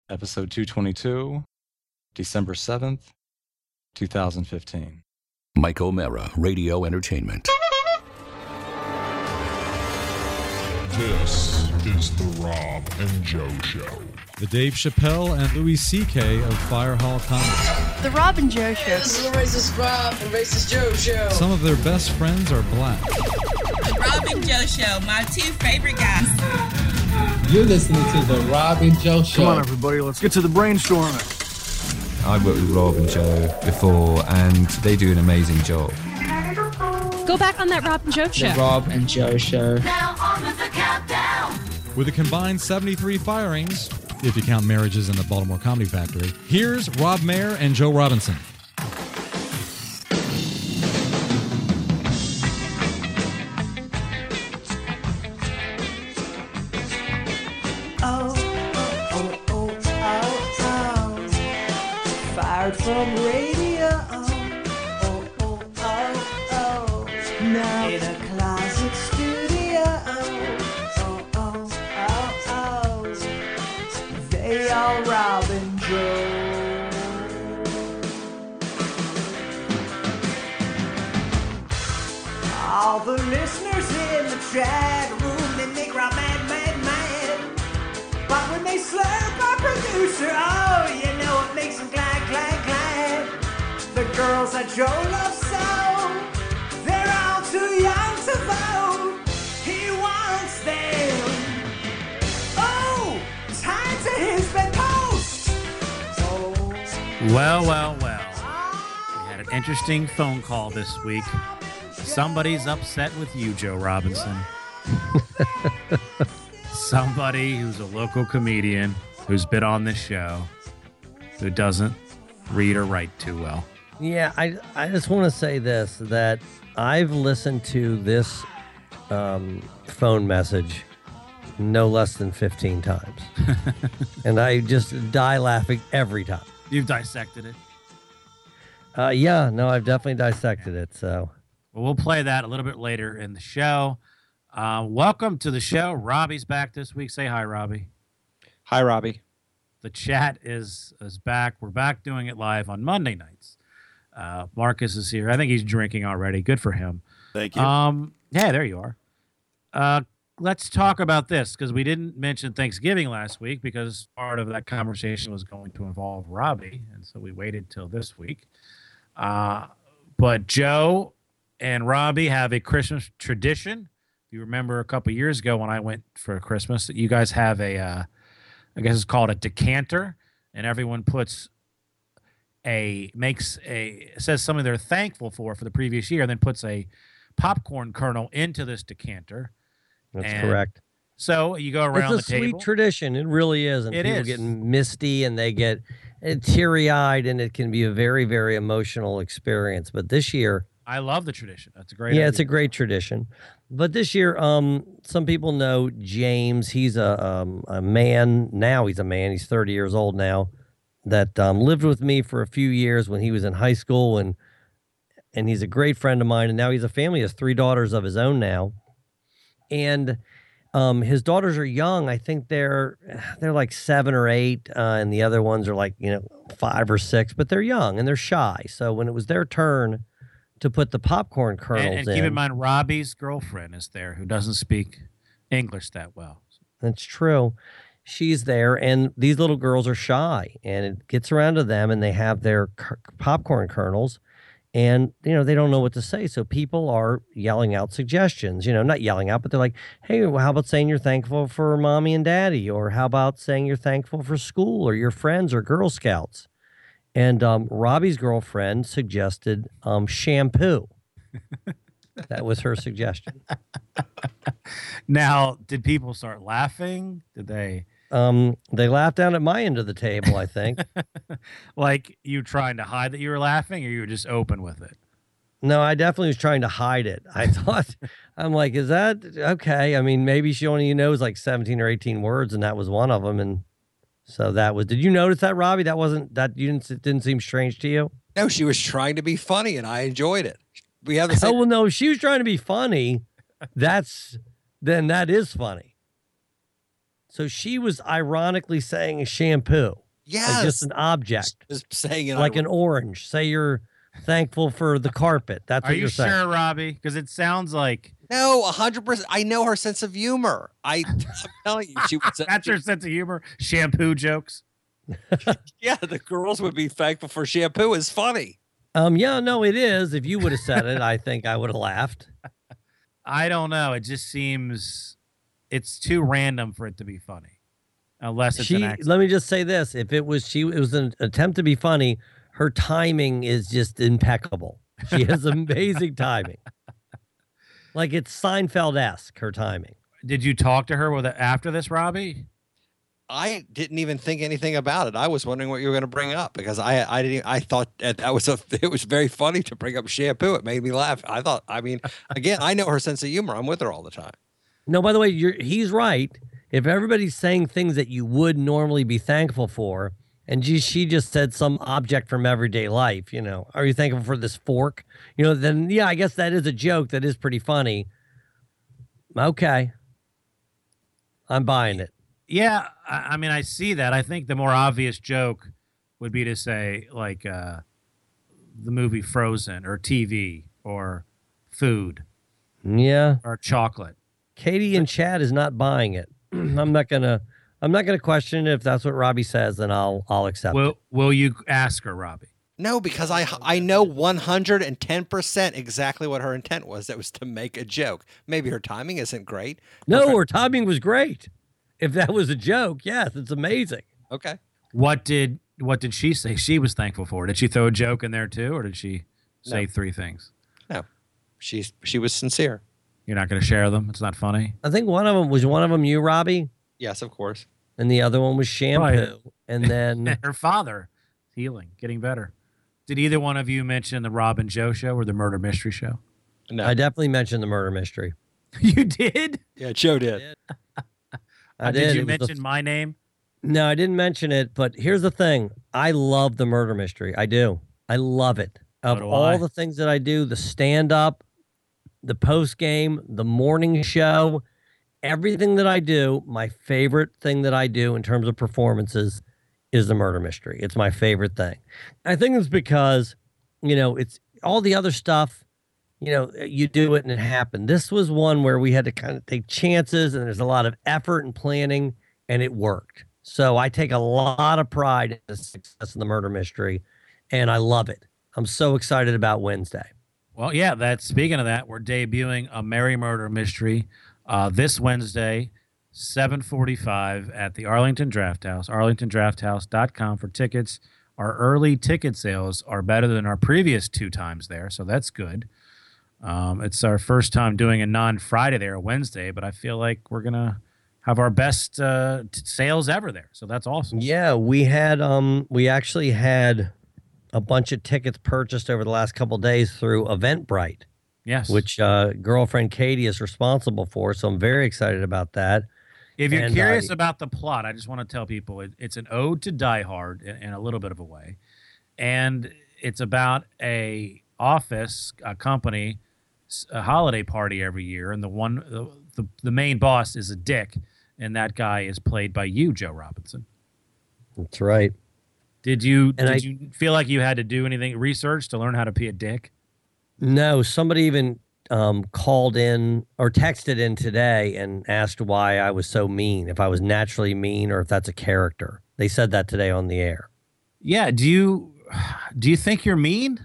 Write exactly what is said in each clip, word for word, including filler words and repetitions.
episode two twenty-two, December seventh, two thousand fifteen. Mike O'Mara, Radio Entertainment. This is the Rob and Joe Show. The Dave Chappelle and Louis C K of Fire Hall Comedy. The Rob and Joe Show. This is the Racist Rob and Racist Joe Show. Some of their best friends are black. The Rob and Joe Show, my two favorite guys. You're listening to the Rob and Joe Show. Come on, everybody, let's get to the brainstorming. I've worked with Rob and Joe before, and they do an amazing job. Go back on that Rob and Joe Show. The Rob and Joe Show. Now on with the countdown. With a combined seventy-three firings, if you count marriages in the Baltimore Comedy Factory, here's Rob Mayer and Joe Robinson. Oh, oh, oh, oh, oh, fired from radio. Oh, oh, oh, oh, now in a closet studio. Oh, oh, oh, oh, they are Rob and Joe. All the listeners in the chat room, they make Rob mad, mad, mad. But when they slurp our producer, oh, you know it makes them glad, glad, glad. The girls that Joe loves so, they're all too young to vote. He wants them. Oh, time to his bedpost. Oh. Well, well, well. We had an interesting phone call this week. Somebody's upset with you, Joe Robinson. Somebody who's a local comedian who's been on this show who doesn't read or write too well. Yeah, I I just want to say this, that I've listened to this um, phone message no less than fifteen times. And I just die laughing every time. You've dissected it? Uh, yeah, no, I've definitely dissected it, so. Well, we'll play that a little bit later in the show. Uh, welcome to the show. Robbie's back this week. Say hi, Robbie. Hi, Robbie. The chat is is back. We're back doing it live on Monday nights. Uh, Marcus is here. I think he's drinking already. Good for him. Thank you. Um, yeah, there you are. Uh, let's talk about this, because we didn't mention Thanksgiving last week because part of that conversation was going to involve Robbie, and so we waited till this week. Uh, but Joe and Robbie have a Christmas tradition. If you remember a couple years ago when I went for Christmas, you guys have a, uh, I guess it's called a decanter, and everyone puts a, makes a, says something they're thankful for for the previous year, and then puts a popcorn kernel into this decanter. That's and correct. So you go around it's a the sweet table. tradition. It really is. And It people is. get misty and they get teary-eyed, and it can be a very, very emotional experience. But this year, I love the tradition. That's a great yeah, idea. it's a great tradition. But this year, um, some people know James. He's a um, a man now. He's a man. He's thirty years old now. That um, lived with me for a few years when he was in high school, and and he's a great friend of mine. And now he's a family. He has three daughters of his own now, and um, his daughters are young. I think they're they're like seven or eight, uh, and the other ones are like you know five or six. But they're young and they're shy. So when it was their turn to put the popcorn kernels and, and in. keep in mind, Robbie's girlfriend is there who doesn't speak English that well. That's true. She's there, and these little girls are shy, and it gets around to them, and they have their c- popcorn kernels, and, you know, they don't know what to say. So people are yelling out suggestions, you know, not yelling out, but they're like, hey, well, how about saying you're thankful for mommy and daddy? Or how about saying you're thankful for school or your friends or Girl Scouts? And um, Robbie's girlfriend suggested um, shampoo. That was her suggestion. Now, did people start laughing? Did they? Um, they laughed down at my end of the table, I think. Like you trying to hide that you were laughing, or you were just open with it? No, I definitely was trying to hide it. I thought, I'm like, is that okay? I mean, maybe she only knows like seventeen or eighteen words, and that was one of them. And so that was, did you notice that, Robbie? That wasn't, that you didn't, it didn't seem strange to you? No, she was trying to be funny, and I enjoyed it. We have the Oh, same. well, no, if she was trying to be funny, that's, then that is funny. So she was ironically saying shampoo. Yes. Like just an object. Just saying it like an orange. Say you're thankful for the carpet. That's Are what you you're saying. sure, Robbie? Because it sounds like No, a hundred percent. I know her sense of humor. I, I'm telling you, she was. that's her sense of humor. Shampoo jokes. Yeah, the girls would be thankful for shampoo. Is funny. Um, yeah, no, it is. If you would have said it, I think I would have laughed. I don't know. It just seems it's too random for it to be funny, unless it's She. an accident. Let me just say this: if it was she, it was an attempt to be funny. Her timing is just impeccable. She has amazing timing. Like it's Seinfeld-esque, her timing. Did you talk to her with after this, Robbie? I didn't even think anything about it. I was wondering what you were going to bring up because I, I didn't. I thought that, that was a. It was very funny to bring up shampoo. It made me laugh. I thought. I mean, again, I know her sense of humor. I'm with her all the time. No, by the way, you're, he's right. If everybody's saying things that you would normally be thankful for, and she, she just said some object from everyday life, you know, are you thankful for this fork? You know, then yeah, I guess that is a joke. That is pretty funny. Okay, I'm buying it. Yeah, I, I mean, I see that. I think the more obvious joke would be to say, like, uh, the movie Frozen, or T V, or food, Yeah, or chocolate. Katie in chat is not buying it. I'm not gonna. I'm not gonna question it. If that's what Robbie says, then I'll I'll accept Will it. Will you ask her, Robbie? No, because I I know one hundred ten percent exactly what her intent was. That was to make a joke. Maybe her timing isn't great. No, her timing was great. If that was a joke, yes, it's amazing. Okay. What did What did she say she was thankful for? Did she throw a joke in there too, or did she say No. three things? No, she's she was sincere. You're not going to share them? It's not funny? I think one of them was one of them you, Robbie, Yes, of course. and the other one was shampoo. Right. And then Her father, healing, getting better. Did either one of you mention the Rob and Joe show or the Murder Mystery show? No, I definitely mentioned the murder mystery. You did? yeah, Joe did. I Uh, did. did you It was the- mention my name? No, I didn't mention it, but here's the thing. I love the murder mystery. I do. I love it. Of So do all I. the things that I do, the stand-up, the post-game, the morning show, everything that I do, my favorite thing that I do in terms of performances is the murder mystery. It's my favorite thing. I think it's because, you know, it's all the other stuff, you know, you do it and it happened. This was one where we had to kind of take chances and there's a lot of effort and planning and it worked. So I take a lot of pride in the success of the murder mystery and I love it. I'm so excited about Wednesday. Well, yeah, that's speaking of that, we're debuting a Merry Murder Mystery uh, this Wednesday, seven forty-five at the Arlington Draft House, arlington draft house dot com for tickets. Our early ticket sales are better than our previous two times there, so that's good. Um, it's our first time doing a non-Friday there, a Wednesday, but I feel like we're going to have our best uh, t- sales ever there, so that's awesome. Yeah, we had um we actually had a bunch of tickets purchased over the last couple of days through Eventbrite, Yes. which uh, girlfriend Katie is responsible for. So I'm very excited about that. If you're And curious I- about the plot, I just want to tell people it, it's an ode to Die Hard in, in a little bit of a way, and it's about a office, a company, s- a holiday party every year, and the one the, the the main boss is a dick, and that guy is played by you, Joe Robinson. That's right. Did you And did I- you feel like you had to do anything research to learn how to be a dick? No, somebody even um, called in or texted in today and asked why I was so mean, if I was naturally mean or if that's a character. They said that today on the air. Yeah. Do you do you think you're mean?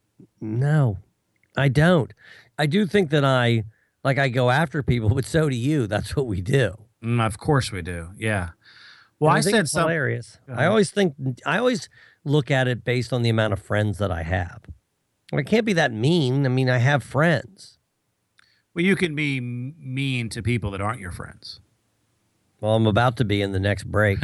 No, I don't. I do think that I, like I go after people, but so do you. That's what we do. Mm, of course we do. Yeah. Well, And I, think said it's something. hilarious. Go I ahead. always think, I always look at it based on the amount of friends that I have. I can't be that mean. I mean, I have friends. Well, you can be m- mean to people that aren't your friends. Well, I'm about to be in the next break.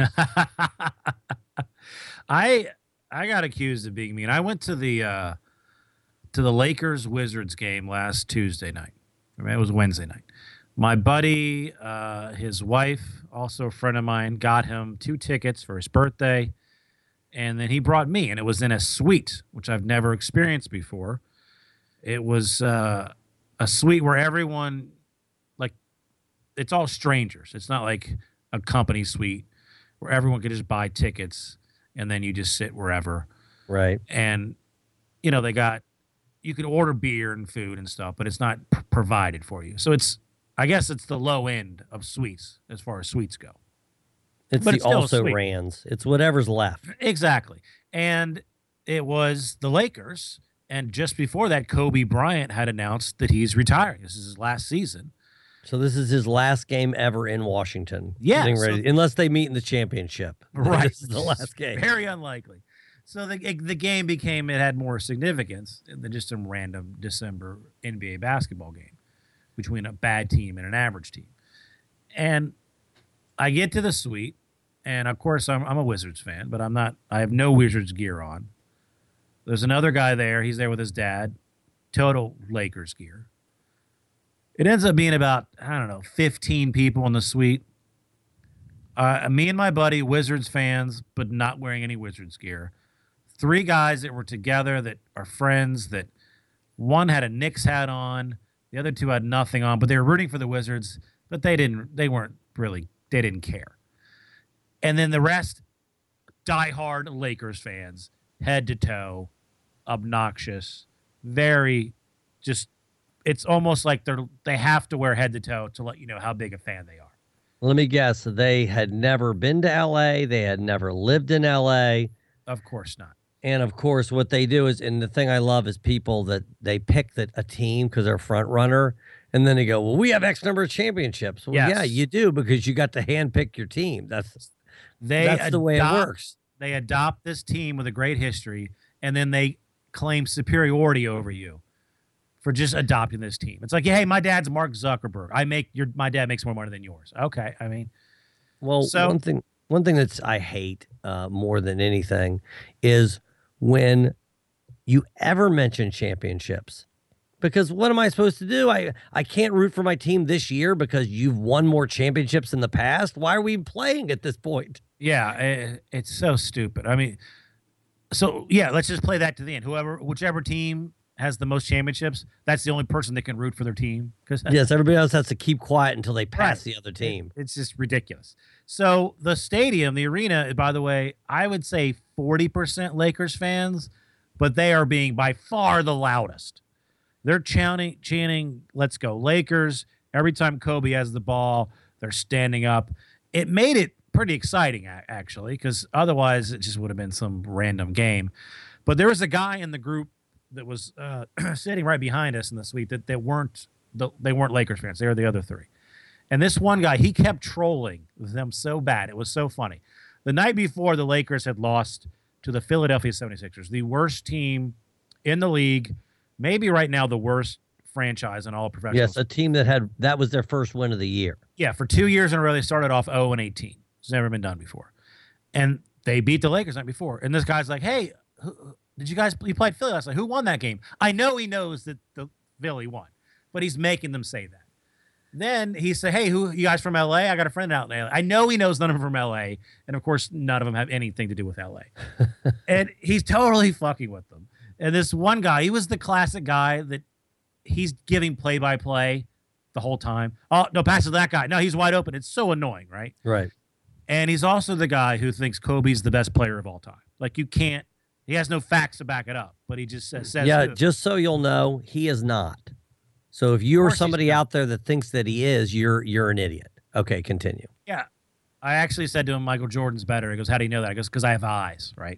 I I got accused of being mean. I went to the uh, to the Lakers Wizards game last Tuesday night. I mean, it was Wednesday night. My buddy, uh, his wife, also a friend of mine, got him two tickets for his birthday, and then he brought me, and it was in a suite, which I've never experienced before. It was uh, a suite where everyone, like, it's all strangers. It's not like a company suite where everyone could just buy tickets and then you just sit wherever. Right. And, you know, they got, you could order beer and food and stuff, but it's not p- provided for you. So it's, I guess it's the low end of suites as far as suites go. It's But the it's still a also suite. rans. It's whatever's left. Exactly. And it was the Lakers. And just before that, Kobe Bryant had announced that he's retiring. This is his last season. So this is his last game ever in Washington. Yeah, Getting so- ready, unless they meet in the championship. Right. This is the last game. Very unlikely. So the the game became, it had more significance than just some random December N B A basketball game between a bad team and an average team. And I get to the suite, and of course I'm I'm a Wizards fan, but I'm not, I have no Wizards gear on. There's another guy there. He's there with his dad. Total Lakers gear. It ends up being about, I don't know, fifteen people in the suite. Uh, me and my buddy, Wizards fans, but not wearing any Wizards gear. Three guys that were together that are friends, that one had a Knicks hat on, the other two had nothing on, but they were rooting for the Wizards, but they didn't, they weren't really, they didn't care. And then the rest, diehard Lakers fans, head to toe, obnoxious, very just, it's almost like they're, they have to wear head to toe to let you know how big a fan they are. Let me guess. They had never been to L A. They had never lived in L A. Of course not. And of course, what they do is, and the thing I love is people that they pick that a team because they're front runner, and then they go, "Well, we have X number of championships." Well, Yes. yeah, you do because you got to handpick your team. That's They that's the way it adopt- works. They adopt this team with a great history, and then they claim superiority over you for just adopting this team. It's like, hey, my dad's Mark Zuckerberg. I make your my dad makes more money than yours. Okay, I mean, Well, So- one thing one thing that's I hate uh, more than anything is when you ever mention championships. Because what am I supposed to do? I, I can't root for my team this year because you've won more championships in the past. Why are we playing at this point? yeah, it, it's so stupid. I mean, so yeah, let's just play that to the end. Whoever, whichever team has the most championships, that's the only person that can root for their team. Because Yes, everybody else has to keep quiet until they pass Right. the other team. It's just ridiculous. So the stadium, the arena, by the way, I would say forty percent Lakers fans, but they are being by far the loudest. They're chanting, chanting, "Let's go Lakers." Every time Kobe has the ball, they're standing up. It made it pretty exciting, a- actually, because otherwise it just would have been some random game. But there was a guy in the group that was uh, sitting right behind us in the suite that, that weren't the, they weren't Lakers fans. They were the other three. And this one guy, he kept trolling them so bad. It was so funny. The night before, the Lakers had lost to the Philadelphia seventy-sixers, the worst team in the league, maybe right now the worst franchise in all of professional Yes, a team that had that was their first win of the year. Yeah, for two years in a row, they started off oh and eighteen. It's never been done before. And they beat the Lakers the night before. And this guy's like, hey, who, did you guys, you played Philly last night. Who won that game? I know he knows that the Philly won, but he's making them say that. Then he said, hey, who, you guys from L A? I got a friend out in L A. I know he knows none of them from L A. And of course, none of them have anything to do with L A. And he's totally fucking with them. And this one guy, he was the classic guy that he's giving play-by-play the whole time. Oh, no, pass to that guy. No, he's wide open. It's so annoying, right? Right. And he's also the guy who thinks Kobe's the best player of all time. Like, you can't, he has no facts to back it up, but he just says, says Yeah, who. just so you'll know, he is not. So if you're course he's somebody out there that thinks that he is, you're you're an idiot. Okay, continue. Yeah. I actually said to him, Michael Jordan's better. He goes, how do you know that? I goes, because I have eyes, right?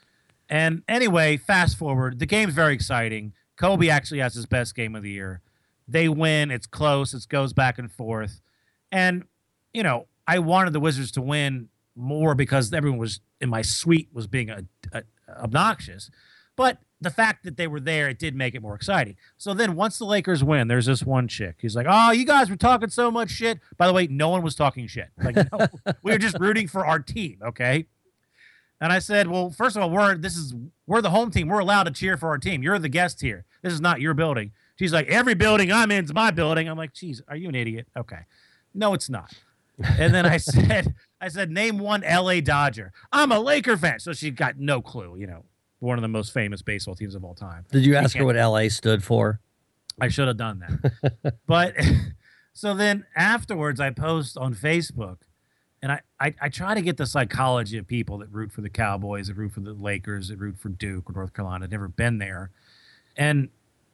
And anyway, fast forward. The game's very exciting. Kobe actually has his best game of the year. They win. It's close. It goes back and forth. And, you know, I wanted the Wizards to win more because everyone was in my suite was being a, a, obnoxious. But the fact that they were there, it did make it more exciting. So then once the Lakers win, there's this one chick. He's like, oh, you guys were talking so much shit. By the way, no one was talking shit. Like, no, we were just rooting for our team, okay? And I said, well, first of all, we're this is we're the home team. We're allowed to cheer for our team. You're the guest here. This is not your building. She's like, every building I'm in is my building. I'm like, geez, are you an idiot? Okay. No, it's not. And then I said, I said, name one L A Dodger. I'm a Laker fan. So she got no clue, you know, one of the most famous baseball teams of all time. Did you She ask her can't- what L A stood for? I should have done that. But so then afterwards, I post on Facebook, and I, I I try to get the psychology of people that root for the Cowboys, that root for the Lakers, that root for Duke or North Carolina. I've never been there, and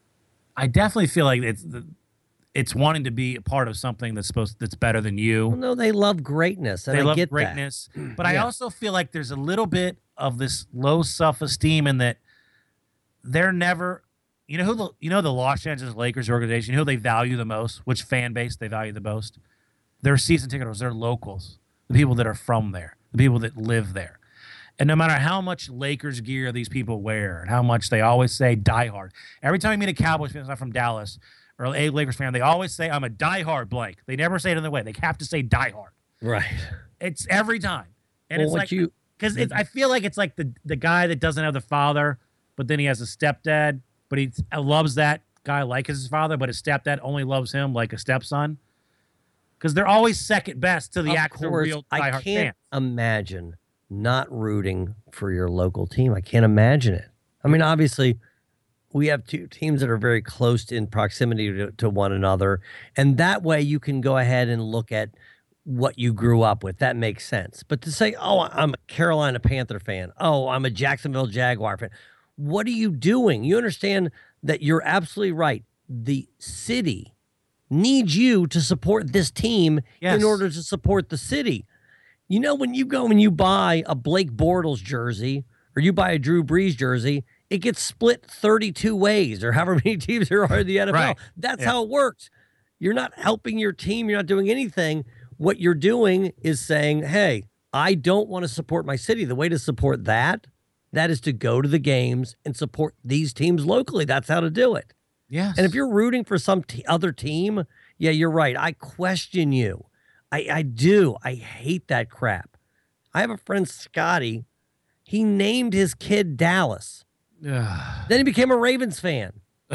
I definitely feel like it's the, it's wanting to be a part of something that's supposed that's better than you. Well, no, they love greatness, and they I love get greatness, that. but I Yeah. also feel like there's a little bit of this low self-esteem in that they're never. You know who the you know the Los Angeles Lakers organization, you know who they value the most, which fan base they value the most? Their season ticket holders, their locals, the people that are from there, the people that live there. And no matter how much Lakers gear these people wear and how much they always say diehard. Every time you meet a Cowboys fan that's not from Dallas or a Lakers fan, they always say, I'm a diehard blank. They never say it another way. They have to say diehard. Right. It's every time. And Well, it's what like, you- because I feel like it's like the, the guy that doesn't have the father, but then he has a stepdad, but he loves that guy like his father, but his stepdad only loves him like a stepson. Because they're always second best to the Of actual course, real I diehard can't fan. imagine not rooting for your local team. I can't imagine it. I mean, obviously, we have two teams that are very close in proximity to, to one another, and that way you can go ahead and look at what you grew up with. That makes sense. But to say, oh, I'm a Carolina Panther fan. Oh, I'm a Jacksonville Jaguar fan. What are you doing? You understand that you're absolutely right. The city needs you to support this team Yes. in order to support the city. You know, when you go and you buy a Blake Bortles jersey or you buy a Drew Brees jersey, it gets split thirty-two ways or however many teams there are in the N F L. Right. That's Yeah. how it works. You're not helping your team. You're not doing anything. What you're doing is saying, hey, I don't want to support my city. The way to support that, that is to go to the games and support these teams locally. That's how to do it. Yes. And if you're rooting for some t- other team, yeah, you're right. I question you. I, I do. I hate that crap. I have a friend, Scotty. He named his kid Dallas. Ugh. Then he became a Ravens fan.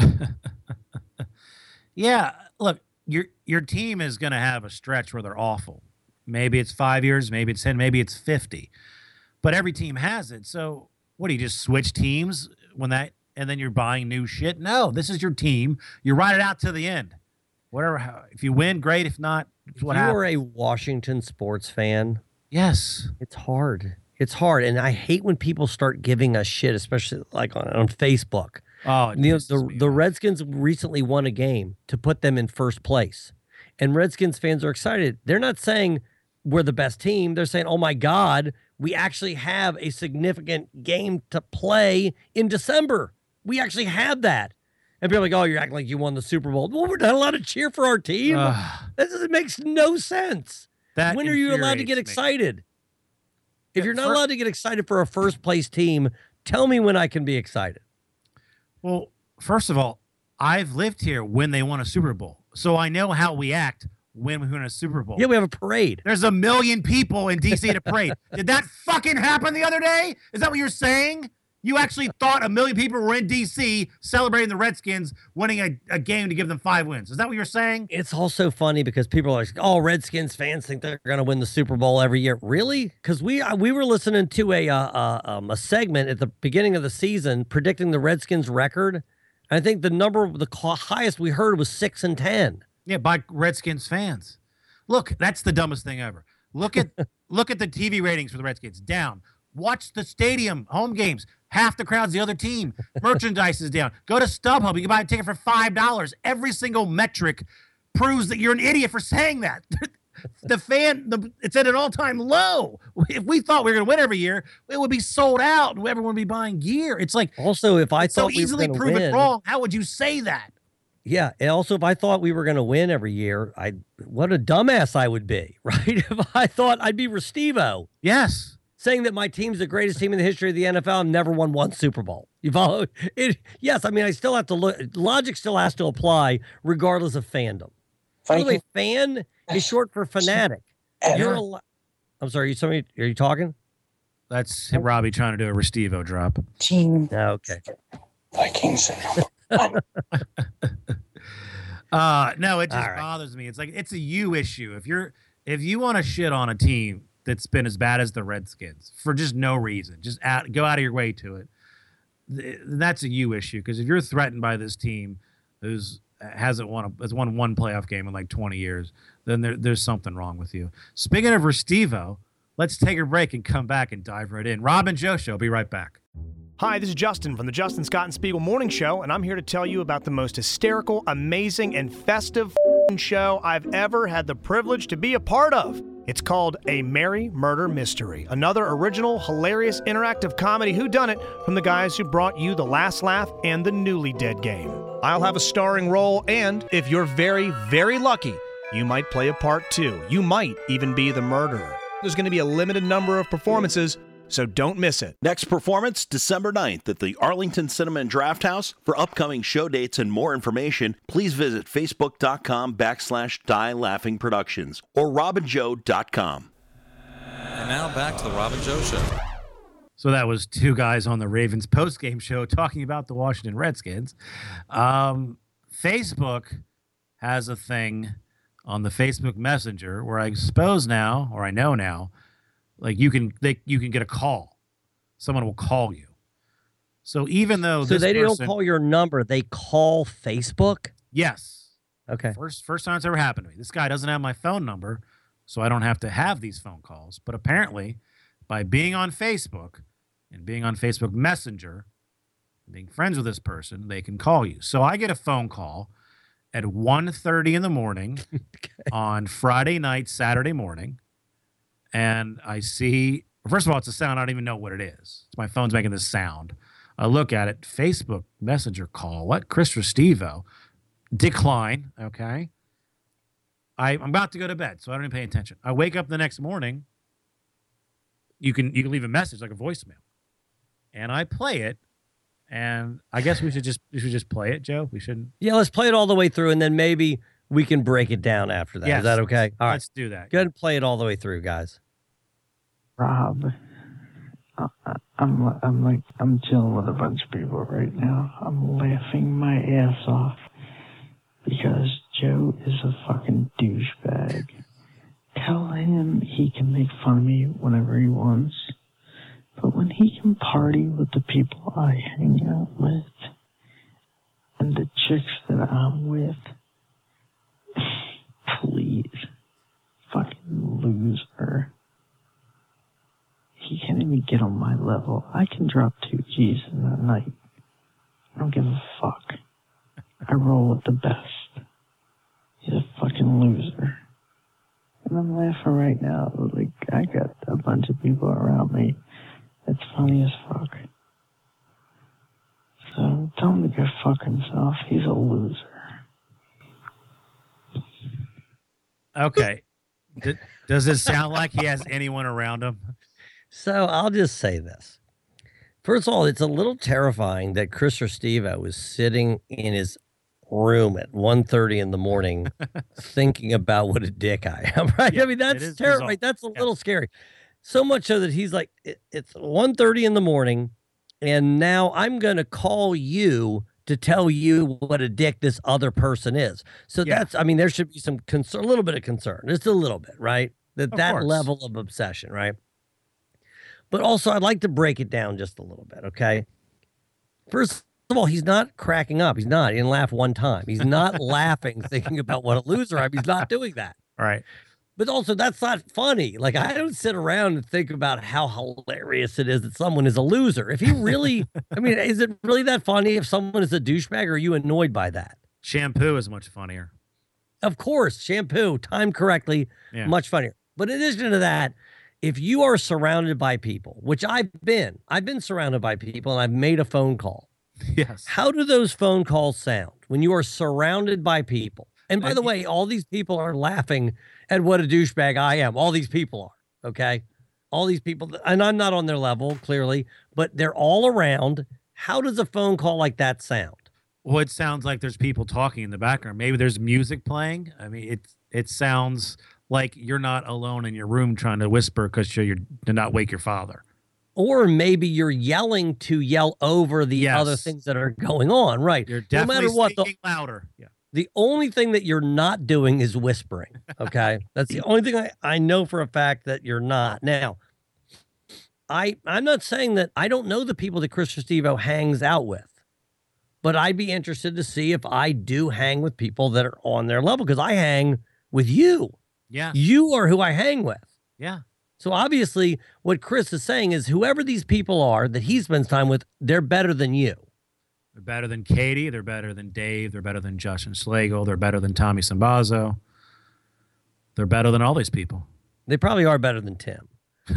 Yeah, look, your your team is going to have a stretch where they're awful. Maybe it's five years, maybe it's ten, maybe it's fifty. But every team has it. So what do you just switch teams when that, and then you're buying new shit? No, this is your team. You ride it out to the end. Whatever. how- If you win, great. If not, it's If what you happens. are a Washington sports fan, yes, it's hard. It's hard. And I hate when people start giving us shit, especially like on, on Facebook. Oh, it You know, pisses the, me the off. Redskins recently won a game to put them in first place. And Redskins fans are excited. They're not saying we're the best team. They're saying, oh my God, we actually have a significant game to play in December. We actually have that. And people are like, oh, you're acting like you won the Super Bowl. Well, we're not allowed to cheer for our team. Ugh. That doesn't makes no sense. That When are you allowed to infuriates get me. excited? If Yeah, you're not fir- allowed to get excited for a first place team, tell me when I can be excited. Well, first of all, I've lived here when they won a Super Bowl, so I know how we act when we win a Super Bowl. Yeah, we have a parade. There's a million people in D C at a parade. Did that fucking happen the other day? Is that what you're saying? You actually thought a million people were in D C celebrating the Redskins winning a, a game to give them five wins. Is that what you're saying? It's also funny because people are like, "Oh, Redskins fans think they're going to win the Super Bowl every year." Really? Because we uh, we were listening to a uh, uh, um, a segment at the beginning of the season predicting the Redskins record. I think the number, the ca- highest we heard was six and ten. Yeah, by Redskins fans. Look, that's the dumbest thing ever. Look at look at the T V ratings for the Redskins. Down. Watch the stadium, home games. Half the crowd's the other team. Merchandise is down. Go to StubHub. You can buy a ticket for five dollars. Every single metric proves that you're an idiot for saying that. The fan, the, it's at an all-time low. If we thought we were going to win every year, it would be sold out and everyone would be buying gear. It's like, Also, if I so thought we were easily going to prove win, it wrong. How would you say that? yeah. And also, if I thought we were going to win every year, I what a dumbass I would be, right? If I thought I'd be Restivo. Yes. Saying that my team's the greatest team in the history of the N F L and never won one Super Bowl. You follow it? Yes, I mean I still have to look. Logic still has to apply regardless of fandom. By the way, fan is short for fanatic. You're a, li- I'm sorry. You somebody? Are you talking? That's Robbie trying to do a Restivo drop. Team. Okay. Vikings. Uh, no, it just All right. bothers me. It's like it's a you issue. If you're if you want to shit on a team that's been as bad as the Redskins for just no reason, just out, go out of your way to it. th- That's a you issue because if you're threatened by this team, who's hasn't won a, has won one playoff game in like twenty years, then there, there's something wrong with you. Speaking of Restivo, let's take a break and come back and dive right in. Rob and Joe Show. Be right back. Hi, this is Justin from the Justin Scott and Spiegel Morning Show, and I'm here to tell you about the most hysterical, amazing, and festive show I've ever had the privilege to be a part of. It's called A Merry Murder Mystery, another original, hilarious, interactive comedy whodunit from the guys who brought you The Last Laugh and The Newly Dead Game. I'll have a starring role, and if you're very, very lucky, you might play a part too. You might even be the murderer. There's going to be a limited number of performances, so don't miss it. Next performance, December ninth at the Arlington Cinema and Draft House. For upcoming show dates and more information, please visit facebook.com backslash Die Laughing Productions or robin joe dot com. And now back to the Rob and Joe Show. So that was two guys on the Ravens postgame show talking about the Washington Redskins. Um, Facebook has a thing on the Facebook Messenger where I suppose now, or I know now, like you can they you can get a call. Someone will call you. So even though so this they person, don't call your number, they call Facebook. Yes. Okay. First first time it's ever happened to me. This guy doesn't have my phone number, so I don't have to have these phone calls. But apparently, by being on Facebook and being on Facebook Messenger, being friends with this person, they can call you. So I get a phone call at one thirty in the morning okay. on Friday night, Saturday morning. And I see, first of all, it's a sound. I don't even know what it is. My phone's making this sound. I look at it. Facebook Messenger call. What? Chris Restivo. Decline. Okay. I, I'm about to go to bed, so I don't even pay attention. I wake up the next morning. You can you can leave a message like a voicemail, and I play it. And I guess we should just we should just play it, Joe. We shouldn't. Yeah, let's play it all the way through, and then maybe we can break it down after that. Yes. Is that okay? All right, let's do that. Go ahead and play it all the way through, guys. Rob, I, I'm I'm like I'm chilling with a bunch of people right now. I'm laughing my ass off because Joe is a fucking douchebag. Tell him he can make fun of me whenever he wants, but when he can party with the people I hang out with and the chicks that I'm with, please, fucking loser. He can't even get on my level. I can drop two G's in a night. I don't give a fuck. I roll with the best. He's a fucking loser. And I'm laughing right now. Like, I got a bunch of people around me. It's funny as fuck. So tell him to go fuck himself. He's a loser. Okay. D- does it sound like he has anyone around him? So I'll just say this. First of all, it's a little terrifying that Chris Restivo was sitting in his room at one thirty in the morning thinking about what a dick I am, right? Yeah, I mean, that's terrible. Right? That's a yeah. little scary. So much so that he's like, it, it's one thirty in the morning, and now I'm going to call you to tell you what a dick this other person is. So yeah. that's, I mean, there should be some concern, a little bit of concern, just a little bit, right? That of that course. level of obsession, right? But also, I'd like to break it down just a little bit, okay? First of all, he's not cracking up. He's not. He didn't laugh one time. He's not laughing, thinking about what a loser I am. He's not doing that. All right. But also, that's not funny. Like, I don't sit around and think about how hilarious it is that someone is a loser. If he really, I mean, is it really that funny if someone is a douchebag, or are you annoyed by that? Shampoo is much funnier. Of course, shampoo, timed correctly, yeah. much funnier. But in addition to that, if you are surrounded by people, which I've been, I've been surrounded by people and I've made a phone call. Yes. How do those phone calls sound when you are surrounded by people? And by the way, all these people are laughing at what a douchebag I am. All these people are, okay? All these people, and I'm not on their level, clearly, but they're all around. How does a phone call like that sound? Well, it sounds like there's people talking in the background. Maybe there's music playing. I mean, it it sounds like you're not alone in your room trying to whisper because you're to not wake your father. Or maybe you're yelling to yell over the yes. other things that are going on, right? You're definitely no matter what, speaking the, louder. Yeah. The only thing that you're not doing is whispering, okay? That's the only thing I, I know for a fact that you're not. Now, I, I'm not saying that I don't know the people that Chris Restivo hangs out with, but I'd be interested to see if I do hang with people that are on their level, because I hang with you. Yeah. You are who I hang with. Yeah. So obviously what Chris is saying is whoever these people are that he spends time with, they're better than you. They're better than Katie. They're better than Dave. They're better than Justin Slagle. They're better than Tommy Sambazo. They're better than all these people. They probably are better than Tim.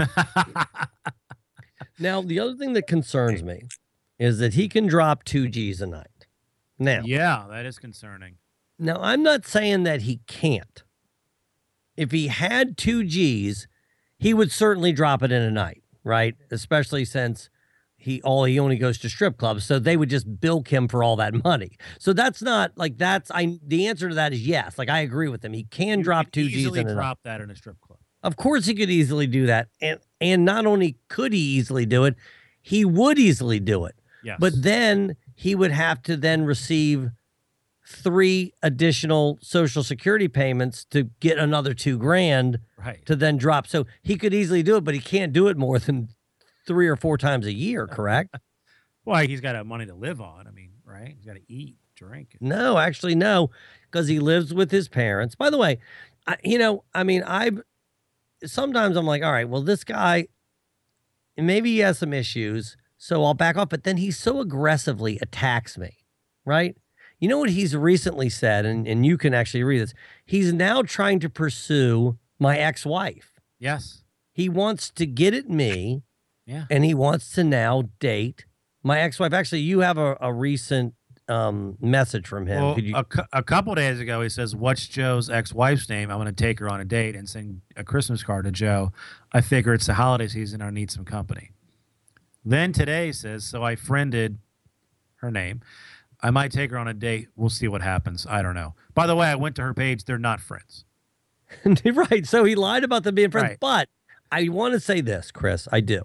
Now, the other thing that concerns me is that he can drop two G's a night. Now, yeah, that is concerning. Now, I'm not saying that he can't. If he had two G's, he would certainly drop it in a night, right? Especially since he all he only goes to strip clubs, so they would just bilk him for all that money. So that's not like that's I. The answer to that is yes. Like I agree with him. He can You drop could two G's easily in a night. drop that in a strip club. Of course, he could easily do that, and and not only could he easily do it, he would easily do it. Yes. But then he would have to then receive three additional Social Security payments to get another two grand Right. to then drop. So he could easily do it, but he can't do it more than three or four times a year, correct? Well, he's got to have money to live on. I mean, right? He's got to eat, drink. No, actually, no, because he lives with his parents. By the way, I, you know, I mean, I sometimes I'm like, all right, well, this guy, maybe he has some issues, so I'll back off. But then he so aggressively attacks me, right? You know what he's recently said, and, and you can actually read this. He's now trying to pursue my ex-wife. Yes. He wants to get at me, Yeah. and he wants to now date my ex-wife. Actually, you have a, a recent um, message from him. Well, Could you? a, cou- a couple days ago, he says, "What's Joe's ex-wife's name? I'm going to take her on a date and send a Christmas card to Joe. I figure it's the holiday season. I need some company." Then today he says, "So I friended her name. I might take her on a date. We'll see what happens. I don't know." By the way, I went to her page. They're not friends. Right. So he lied about them being friends. Right. But I want to say this, Chris. I do.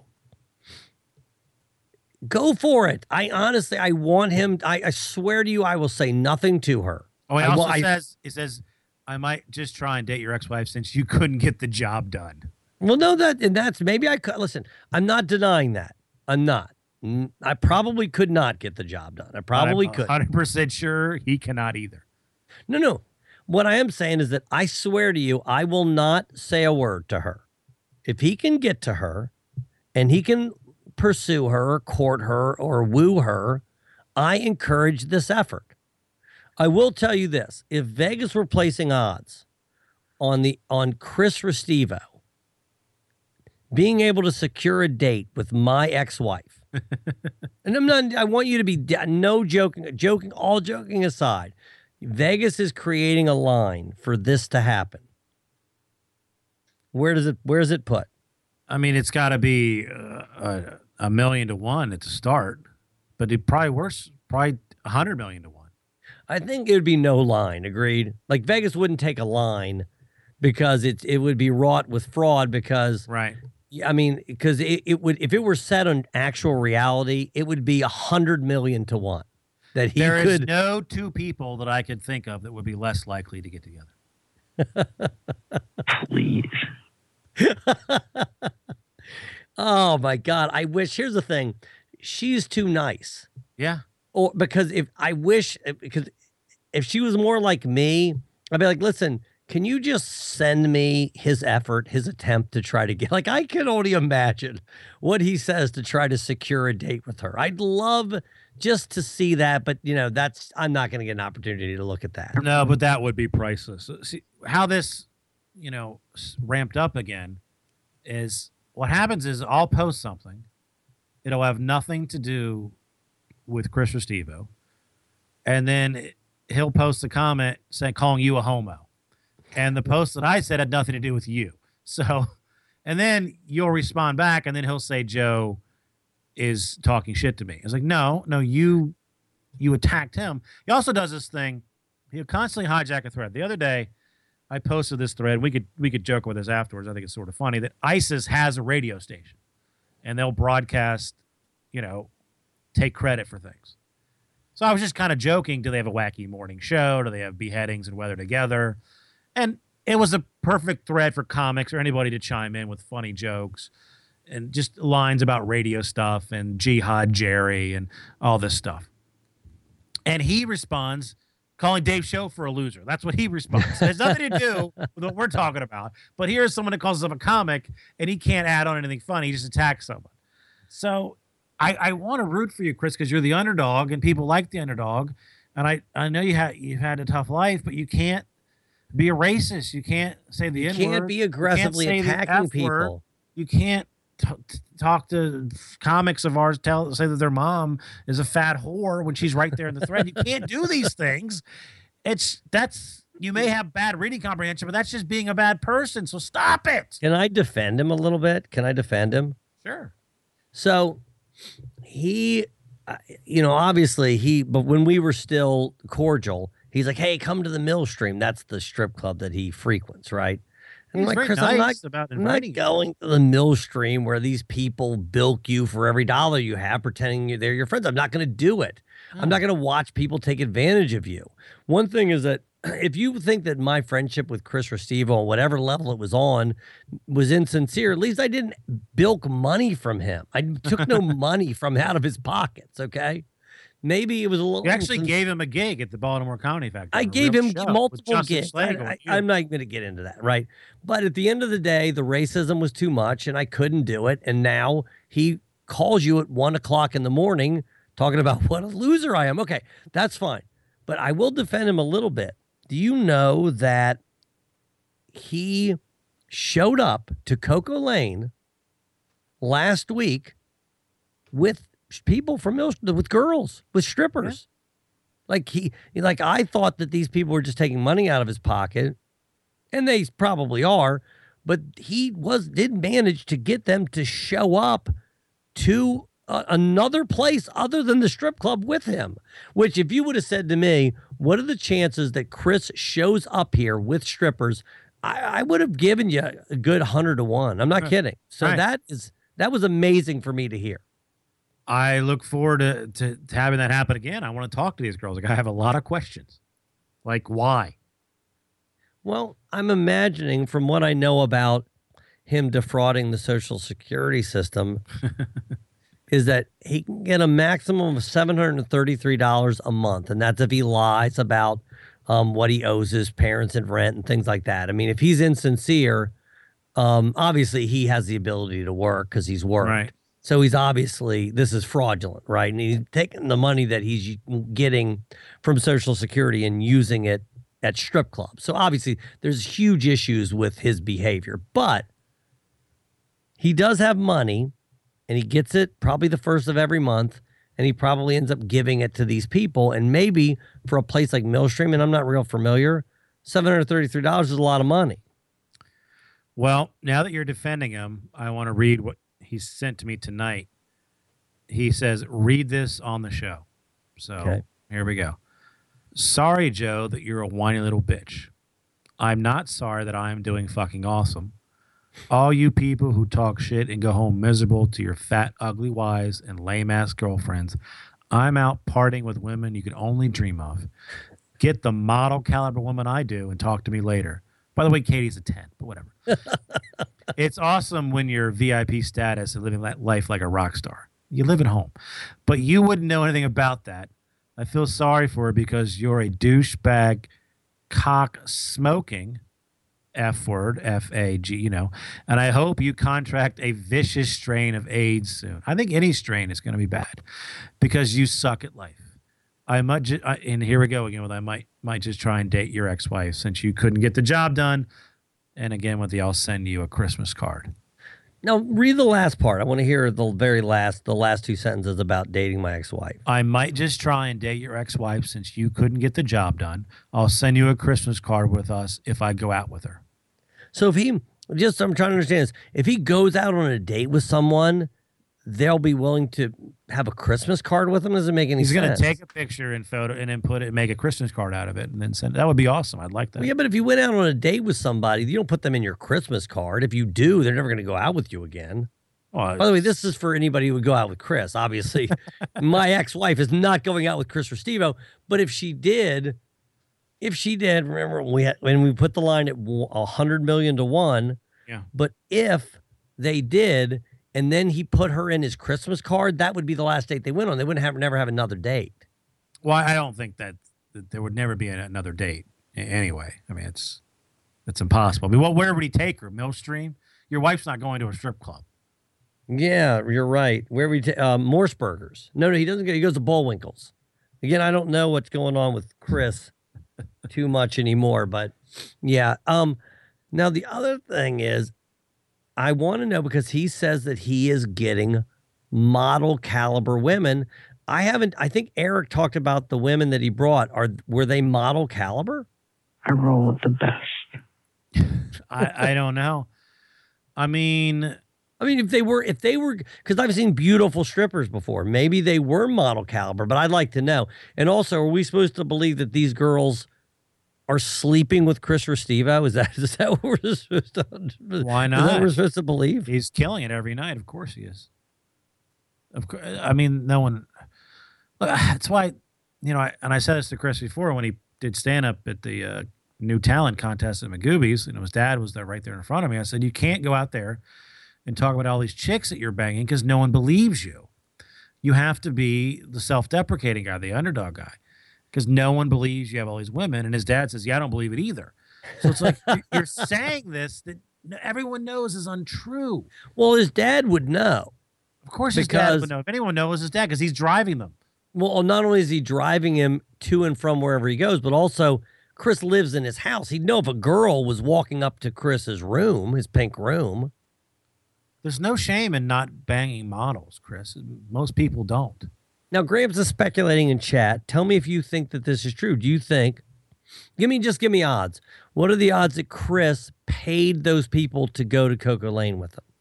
Go for it. I honestly, I want him. I, I swear to you, I will say nothing to her. Oh, he I, also wa- I- says, he says, "I might just try and date your ex-wife since you couldn't get the job done." well, no, that and that's maybe I could listen. I'm not denying that. I'm not. Mm, I probably could not get the job done. I probably I'm could. one hundred percent sure he cannot either. No, no. What I am saying is that I swear to you, I will not say a word to her. If he can get to her and he can pursue her or court her or woo her, I encourage this effort. I will tell you this. If Vegas were placing odds on the on Chris Restivo being able to secure a date with my ex-wife, and I'm not, I want you to be, no joking, joking, all joking aside, Vegas is creating a line for this to happen. Where does it, where is it put? I mean, it's got to be uh, a, a million to one at the start, but it probably worse, probably a hundred million to one. I think it would be no line. Agreed. Like Vegas wouldn't take a line because it's it would be wrought with fraud. Because right. I mean, because it, it would if it were set on actual reality, it would be a hundred million to one that he There could. is no two people that I could think of that would be less likely to get together. Please. Oh my God! I wish. Here's the thing: she's too nice. Yeah. Or because if I wish because if she was more like me, I'd be like, listen, can you just send me his effort, his attempt to try to get, like, I can only imagine what he says to try to secure a date with her. I'd love just to see that, but you know, that's, I'm not going to get an opportunity to look at that. No, but that would be priceless. See, how this, you know, s- ramped up again is what happens is I'll post something. It'll have nothing to do with Chris Restivo. And then he'll post a comment saying, calling you a homo. And the post that I said had nothing to do with you. So, and then you'll respond back and then he'll say, Joe is talking shit to me. It's like, no, no, you, you attacked him. He also does this thing. He'll constantly hijack a thread. The other day I posted this thread. We could, we could joke with this afterwards. I think it's sort of funny that ISIS has a radio station and they'll broadcast, you know, take credit for things. So I was just kind of joking. Do they have a wacky morning show? Do they have beheadings and weather together? And it was a perfect thread for comics or anybody to chime in with funny jokes and just lines about radio stuff and Jihad Jerry and all this stuff. And he responds, calling Dave Show a loser. That's what he responds. It has nothing to do with what we're talking about. But here's someone that calls himself a comic, and he can't add on anything funny. He just attacks someone. So I, I want to root for you, Chris, because you're the underdog, and people like the underdog. And I, I know you had you've had a tough life, but you can't be a racist. You can't say the N-word. You can't be aggressively You can't say the attacking F people. word. You can't t- t- talk to comics of ours, tell say that their mom is a fat whore when she's right there in the thread. You can't do these things. It's that's you may have bad reading comprehension, but that's just being a bad person. So stop it. Can I defend him a little bit? Can I defend him? Sure. So he, uh, you know, obviously he, but when we were still cordial, he's like, hey, come to the Millstream. That's the strip club that he frequents, right? And He's I'm like, very Chris, nice I'm not, about I'm not inviting going to the Millstream where these people bilk you for every dollar you have, pretending you- they're your friends. I'm not going to do it. I'm not going to watch people take advantage of you. One thing is that if you think that my friendship with Chris Restivo, on whatever level it was on, was insincere, at least I didn't bilk money from him. I took no money from out of his pockets, okay? Maybe it was a little... You actually insin- gave him a gig at the Baltimore Comedy Factory. I a gave real him show with multiple Justin gigs. Schlegel I, and you. I, I'm not going to get into that, right? But at the end of the day, the racism was too much, and I couldn't do it. And now he calls you at one o'clock in the morning talking about what a loser I am. Okay, that's fine. But I will defend him a little bit. Do you know that he showed up to Coco Lane last week with people from Mill, with girls, with strippers? Yeah. Like he, like I thought that these people were just taking money out of his pocket, and they probably are, but he was did manage to get them to show up to uh, another place other than the strip club with him. Which, if you would have said to me, what are the chances that Chris shows up here with strippers? I, I would have given you a good hundred to one. I'm not Right. kidding. So Right. that is that was amazing for me to hear. I look forward to, to, to having that happen again. I want to talk to these girls. Like, I have a lot of questions. Like, why? Well, I'm imagining from what I know about him defrauding the Social Security system is that he can get a maximum of seven hundred thirty-three dollars a month. And that's if he lies about um, what he owes his parents in rent and things like that. I mean, if he's insincere, um, obviously he has the ability to work because he's worked. Right. So he's obviously, this is fraudulent, right? And he's taking the money that he's getting from Social Security and using it at strip clubs. So obviously there's huge issues with his behavior, but he does have money and he gets it probably the first of every month, and he probably ends up giving it to these people. And maybe for a place like Millstream, and I'm not real familiar, seven hundred thirty-three dollars is a lot of money. Well, now that you're defending him, I want to read what he sent to me tonight. He says, read this on the show. So Okay. Here we go. Sorry, Joe, that you're a whiny little bitch. I'm not sorry that I am doing fucking awesome. All you people who talk shit and go home miserable to your fat, ugly wives and lame-ass girlfriends, I'm out partying with women you can only dream of. Get the model caliber woman I do and talk to me later. By the way, Katie's a ten, but whatever. It's awesome when you're V I P status and living that life like a rock star. You live at home. But you wouldn't know anything about that. I feel sorry for her because you're a douchebag, cock-smoking, F word, F A G, you know, and I hope you contract a vicious strain of AIDS soon. I think any strain is going to be bad because you suck at life. I might, ju- I, and here we go again with I might might just try and date your ex-wife since you couldn't get the job done. And again with the I'll send you a Christmas card. Now read the last part. I want to hear the very last, the last two sentences about dating my ex-wife. I might just try and date your ex-wife since you couldn't get the job done. I'll send you a Christmas card with us if I go out with her. So if he, just I'm trying to understand this, if he goes out on a date with someone, they'll be willing to have a Christmas card with him? Doesn't make any He's sense. going to take a picture and photo and then put it, make a Christmas card out of it and then send it. That would be awesome. I'd like that. Well, yeah, but if you went out on a date with somebody, you don't put them in your Christmas card. If you do, they're never going to go out with you again. Well, by the way, this is for anybody who would go out with Chris. Obviously, my ex-wife is not going out with Chris Restivo, but if she did, if she did, remember when we had, when we put the line at a hundred million to one. Yeah. But if they did, and then he put her in his Christmas card, that would be the last date they went on. They wouldn't have never have another date. Well, I don't think that, that there would never be another date a- anyway. I mean, it's it's impossible. I mean, well, where would he take her? Millstream? Your wife's not going to a strip club. Yeah, you're right. Where we ta- um, Morseburgers? No, no, he doesn't go. He goes to Bullwinkles. Again, I don't know what's going on with Chris too much anymore, but yeah. Um, now the other thing is, I want to know because he says that he is getting model caliber women. I haven't. I think Eric talked about the women that he brought. Are were they model caliber? I roll with the best. I, I don't know. I mean, I mean, if they were, if they were, because I've seen beautiful strippers before. Maybe they were model caliber, but I'd like to know. And also, are we supposed to believe that these girls are sleeping with Chris Restivo? Is that is that what we're supposed to? Why not? Is that what we're supposed to believe? He's killing it every night. Of course he is. Of course. I mean, no one. That's why, you know, I, and I said this to Chris before when he did stand up at the uh, new talent contest at Magoobies. You know, his dad was there right there in front of me. I said, you can't go out there and talk about all these chicks that you're banging because no one believes you. You have to be the self-deprecating guy, the underdog guy, because no one believes you have all these women. And his dad says, yeah, I don't believe it either. So it's like you're, you're saying this that everyone knows is untrue. Well, his dad would know. Of course his dad would know. If anyone knows, his dad, because he's driving them. Well, not only is he driving him to and from wherever he goes, but also Chris lives in his house. He'd know if a girl was walking up to Chris's room, his pink room. There's no shame in not banging models, Chris. Most people don't. Now, Graham's is speculating in chat. Tell me if you think that this is true. Do you think, give me, just give me odds. What are the odds that Chris paid those people to go to Coco Lane with him?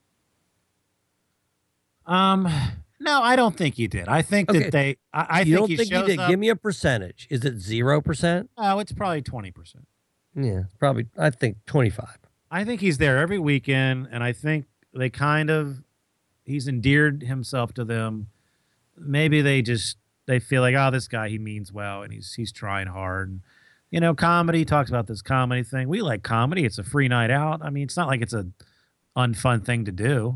Um, no, I don't think he did. I think Okay. that they, I, I you think don't he think shows he did? up. Give me a percentage. Is it zero percent? Oh, it's probably twenty percent. Yeah, probably, I think twenty-five. I think he's there every weekend, and I think they kind of, he's endeared himself to them. Maybe they just, they feel like, oh, this guy, he means well, and he's he's trying hard. And, you know, comedy, he talks about this comedy thing. We like comedy. It's a free night out. I mean, it's not like it's a unfun thing to do.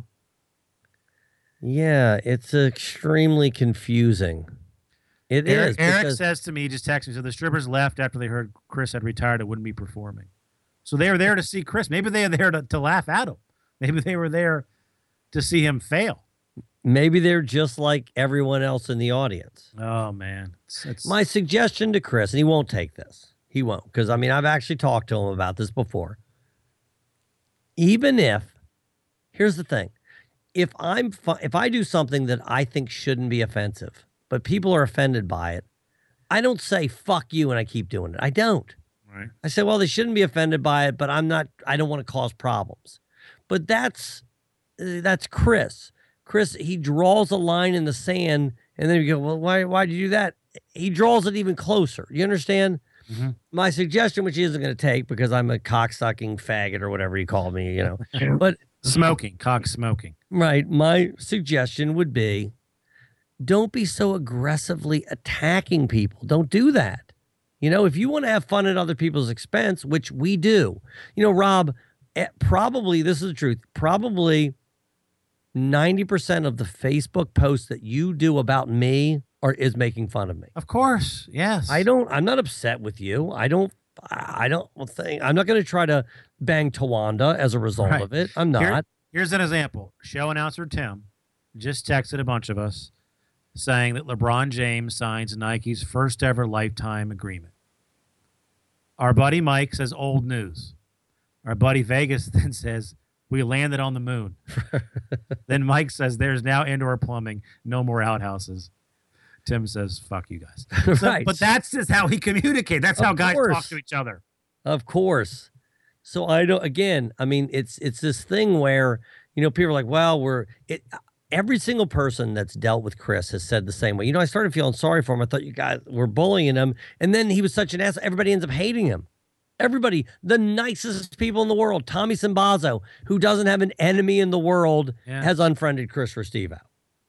Yeah, it's extremely confusing. It Eric, is. Eric because- says to me, he just texted me, so the strippers left after they heard Chris had retired and wouldn't be performing. So they were there to see Chris. Maybe they were there to, to laugh at him. Maybe they were there to see him fail. Maybe they're just like everyone else in the audience. Oh, man. It's, it's, My suggestion to Chris, and he won't take this. He won't, because, I mean, I've actually talked to him about this before. Even if, here's the thing. If I'm fu- if I do something that I think shouldn't be offensive, but people are offended by it, I don't say, fuck you, and I keep doing it. I don't. Right. I say, well, they shouldn't be offended by it, but I'm not, I don't want to cause problems. But that's, uh, that's Chris. Chris, he draws a line in the sand, and then you go, well, why, why'd you do that? He draws it even closer. You understand? Mm-hmm. My suggestion, which he isn't going to take because I'm a cocksucking faggot or whatever you call me, you know, but smoking, cock smoking. Right. My suggestion would be don't be so aggressively attacking people. Don't do that. You know, if you want to have fun at other people's expense, which we do, you know, Rob, eh, probably, this is the truth, probably ninety percent of the Facebook posts that you do about me are is making fun of me. Of course. Yes. I don't, I'm not upset with you. I don't, I don't think, I'm not going to try to bang Tawanda as a result Right. of it. I'm not. Here- here's an example. Show announcer Tim just texted a bunch of us saying that LeBron James signs Nike's first ever lifetime agreement. Our buddy Mike says old news. Our buddy Vegas then says we landed on the moon. Then Mike says there's now indoor plumbing, no more outhouses. Tim says, fuck you guys. So, Right. But that's just how he communicates. That's Of how guys course. talk to each other. Of course. So I don't, again, I mean, it's, it's this thing where, you know, people are like, well, we're, it, every single person that's dealt with Chris has said the same way. You know, I started feeling sorry for him. I thought you guys were bullying him. And then he was such an ass. Everybody ends up hating him. Everybody, the nicest people in the world, Tommy Simbazo, who doesn't have an enemy in the world, Yeah. has unfriended Chris Restivo.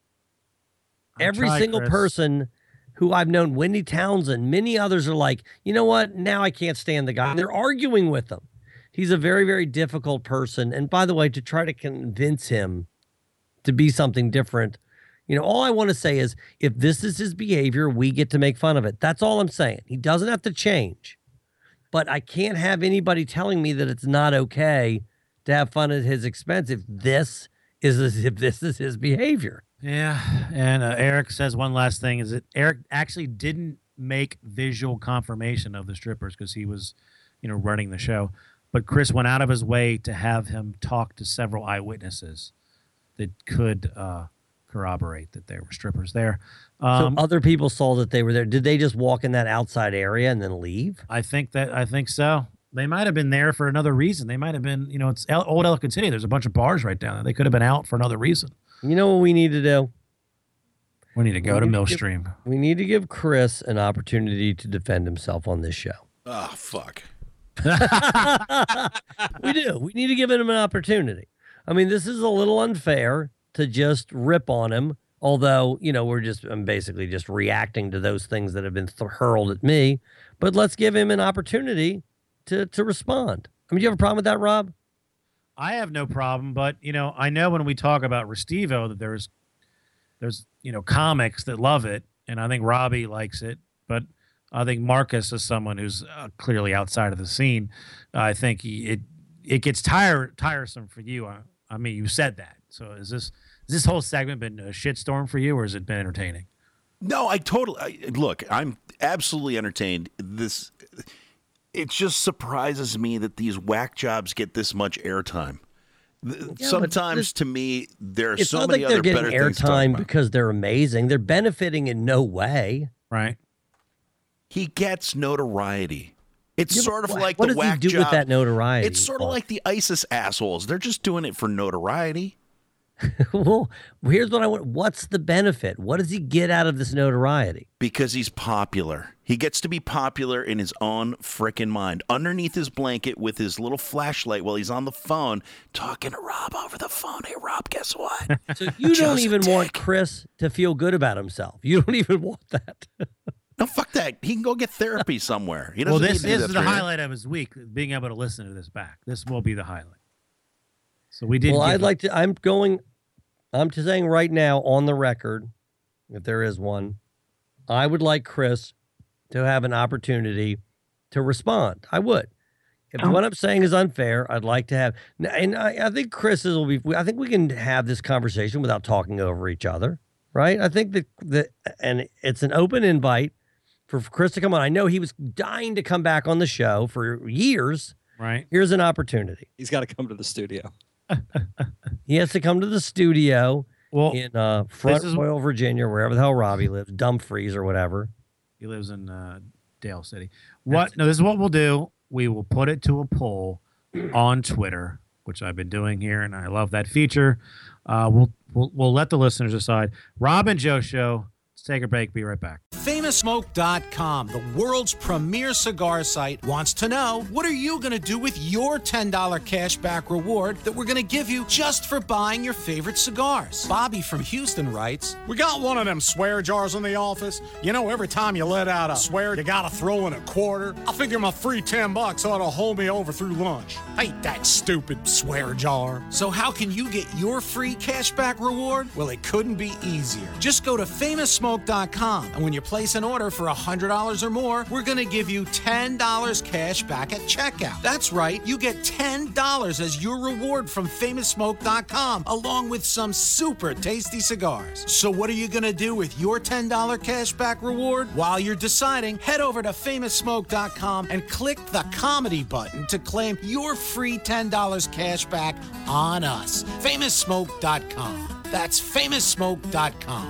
I Every tried, single Chris. person who I've known, Wendy Townsend, many others are like, you know what? Now I can't stand the guy. And they're arguing with him. He's a very, very difficult person. And by the way, to try to convince him to be something different, You know, all I want to say is if this is his behavior, we get to make fun of it. That's all I'm saying. He doesn't have to change. But I can't have anybody telling me that it's not okay to have fun at his expense if this is if this is his behavior. Yeah, and uh, Eric says one last thing is that Eric actually didn't make visual confirmation of the strippers because he was, you know, running the show. But Chris went out of his way to have him talk to several eyewitnesses that could uh, corroborate that there were strippers there. Um, so other people saw that they were there. Did they just walk in that outside area and then leave? I think that I think so. They might have been there for another reason. They might have been, you know, it's El- Old Ellicott City. There's a bunch of bars right down there. They could have been out for another reason. You know what we need to do? We need to go we to need Millstream. To give, we need to give Chris an opportunity to defend himself on this show. Oh, fuck. We do. We need to give him an opportunity. I mean, this is a little unfair to just rip on him, although, you know, we're just I'm basically just reacting to those things that have been th- hurled at me. But let's give him an opportunity to, to respond. I mean, do you have a problem with that, Rob? I have no problem, but, you know, I know when we talk about Restivo that there's, there's, you know, comics that love it, and I think Robbie likes it, but I think Marcus is someone who's uh, clearly outside of the scene. Uh, I think he, it it gets tire, tiresome for you. I, I mean, you said that. So is this has this whole segment been a shitstorm for you, or has it been entertaining? No, I totally I, look. I'm absolutely entertained. This it just surprises me that these whack jobs get this much airtime. Yeah, Sometimes, this, to me, there are it's so not many like they're other better getting things to talk airtime about. because they're amazing. They're benefiting in no way. Right. He gets notoriety. It's Yeah, sort of what- like what the does he whack do job. with that notoriety? It's sort of like the ISIS assholes. They're just doing it for notoriety. Well, here's what I want. What's the benefit? What does he get out of this notoriety? Because he's popular. He gets to be popular in his own frickin' mind. Underneath his blanket with his little flashlight while he's on the phone talking to Rob over the phone. Hey, Rob, guess what? So you don't Just even a want dick. Chris to feel good about himself. You don't even want that. No, fuck that. He can go get therapy somewhere. He Well, doesn't this need to do is that the for you. highlight of his week, being able to listen to this back. This will be the highlight. So we did. Well, give I'd like to. I'm going. I'm just saying right now on the record, if there is one, I would like Chris to have an opportunity to respond. I would. If Oh. what I'm saying is unfair, I'd like to have. And I, I think Chris will be. I think we can have this conversation without talking over each other, right? I think that that, and it's an open invite for Chris to come on. I know he was dying to come back on the show for years. Right. Here's an opportunity. He's got to come to the studio. He has to come to the studio well, in uh, Front this is- Royal, Virginia, wherever the hell Robbie lives, Dumfries or whatever. He lives in uh, Dale City. What? No, this is what we'll do. We will put it to a poll on Twitter, which I've been doing here, and I love that feature. Uh, we'll, we'll we'll let the listeners decide. Rob and Joe Show. Let's take a break. Be right back. Famous Smoke dot com, the world's premier cigar site, wants to know, what are you going to do with your ten dollars cashback reward that we're going to give you just for buying your favorite cigars? Bobby from Houston writes, We got one of them swear jars in the office. You know, every time you let out a swear, you gotta throw in a quarter. I figure my free ten bucks ought to hold me over through lunch. Ain't that stupid swear jar. So how can you get your free cashback reward? Well, it couldn't be easier. Just go to Famous Smoke dot com, and when you place an order for one hundred dollars or more, we're going to give you ten dollars cash back at checkout. That's right, you get ten dollars as your reward from Famous Smoke dot com, along with some super tasty cigars. So what are you going to do with your ten dollars cash back reward? While you're deciding, head over to Famous Smoke dot com and click the comedy button to claim your free ten dollars cash back on us. Famous Smoke dot com. That's Famous Smoke dot com.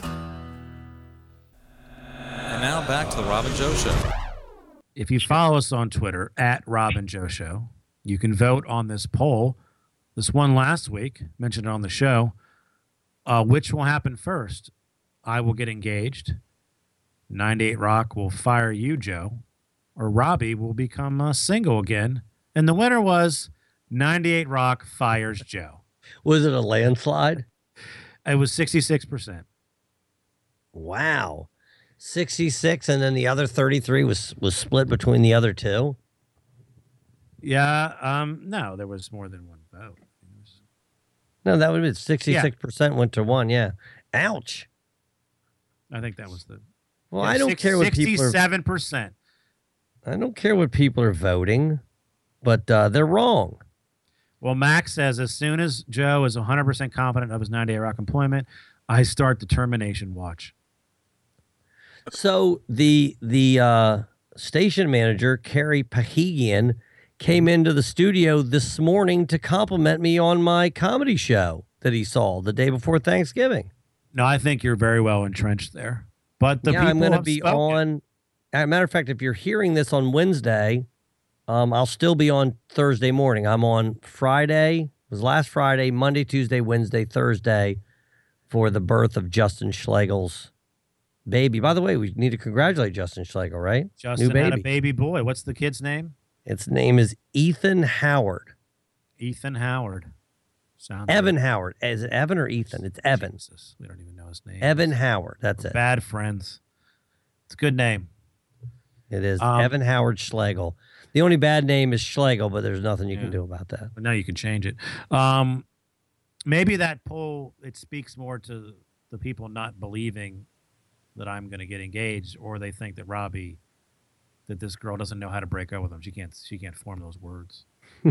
And now back to the Rob and Joe Show. If you follow us on Twitter at Rob and Joe Show, you can vote on this poll. This one last week, mentioned it on the show. Uh, which will happen first? I will get engaged. ninety-eight Rock will fire you, Joe. Or Robbie will become uh, single again. And the winner was ninety-eight Rock fires Joe. Was it a landslide? It was sixty-six percent. Wow. sixty-six, and then the other thirty-three was was split between the other two. Yeah, um, no, there was more than one vote. No, that would have been sixty-six percent went to one, yeah. Ouch. I think that was the. Well, yeah, I don't six, care what people are. sixty-seven percent. I don't care what people are voting, but uh, they're wrong. Well, Max says as soon as Joe is one hundred percent confident of his ninety-day rock employment, I start the termination watch. So the the uh, station manager, Carrie Pahigian, came into the studio this morning to compliment me on my comedy show that he saw the day before Thanksgiving. No, I think you're very well entrenched there. But the yeah, people I'm going to have be spoken. on. As a matter of fact, if you're hearing this on Wednesday, um, I'll still be on Thursday morning. I'm on Friday. It was last Friday, Monday, Tuesday, Wednesday, Thursday for the birth of Justin Schlegel's baby. By the way, we need to congratulate Justin Schlegel, right? Justin New baby. had a baby boy. What's the kid's name? Its name is Ethan Howard. Ethan Howard. Sounds Evan good. Howard. Is it Evan or Ethan? It's Evan. Jesus, we don't even know his name. Evan Howard. That's We're it. Bad friends. It's a good name. It is Um, Evan Howard Schlegel. The only bad name is Schlegel, but there's nothing you Yeah. can do about that. But now you can change it. Um, maybe that poll, it speaks more to the people not believing that I'm going to get engaged, or they think that Robbie, that this girl doesn't know how to break up with him. She can't. She can't form those words.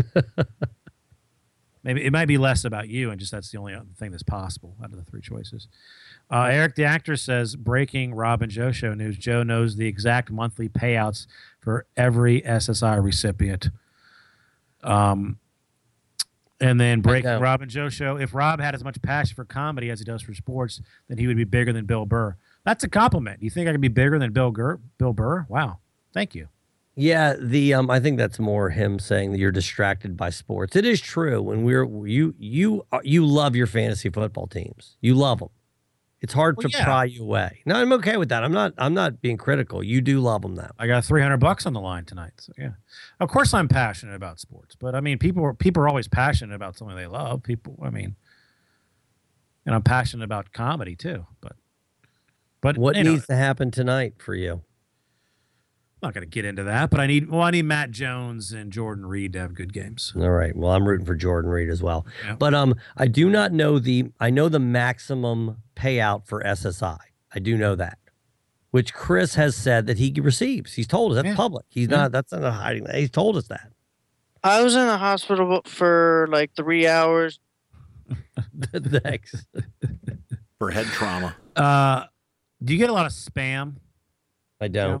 Maybe it might be less about you, and just that's the only other thing that's possible out of the three choices. Uh, Eric the actor says, breaking Rob and Joe show news. Joe knows the exact monthly payouts for every S S I recipient. Um, and then breaking Rob and Joe show. If Rob had as much passion for comedy as he does for sports, then he would be bigger than Bill Burr. That's a compliment. You think I could be bigger than Bill Gur- Bill Burr? Wow. Thank you. Yeah, the um, I think that's more him saying that you're distracted by sports. It is true. When we're you you you love your fantasy football teams. You love them. It's hard Well, to yeah. pry you away. No, I'm okay with that. I'm not. I'm not being critical. You do love them, though. I got three hundred bucks on the line tonight. So yeah, of course I'm passionate about sports, but I mean, people are people are always passionate about something they love. People, I mean, and I'm passionate about comedy too. But but What you know, needs to happen tonight for you? I'm not going to get into that. But I need well, I need Matt Jones and Jordan Reed to have good games. All right. Well, I'm rooting for Jordan Reed as well. Yeah. But um, I do not know the. I know the maximum payout for S S I. I do know that, which Chris has said that he receives. He's told us that's Yeah. public. He's Yeah. not. That's not hiding. He's told us that. I was in the hospital for like three hours. Thanks. For head trauma. Uh, do you get a lot of spam? I don't.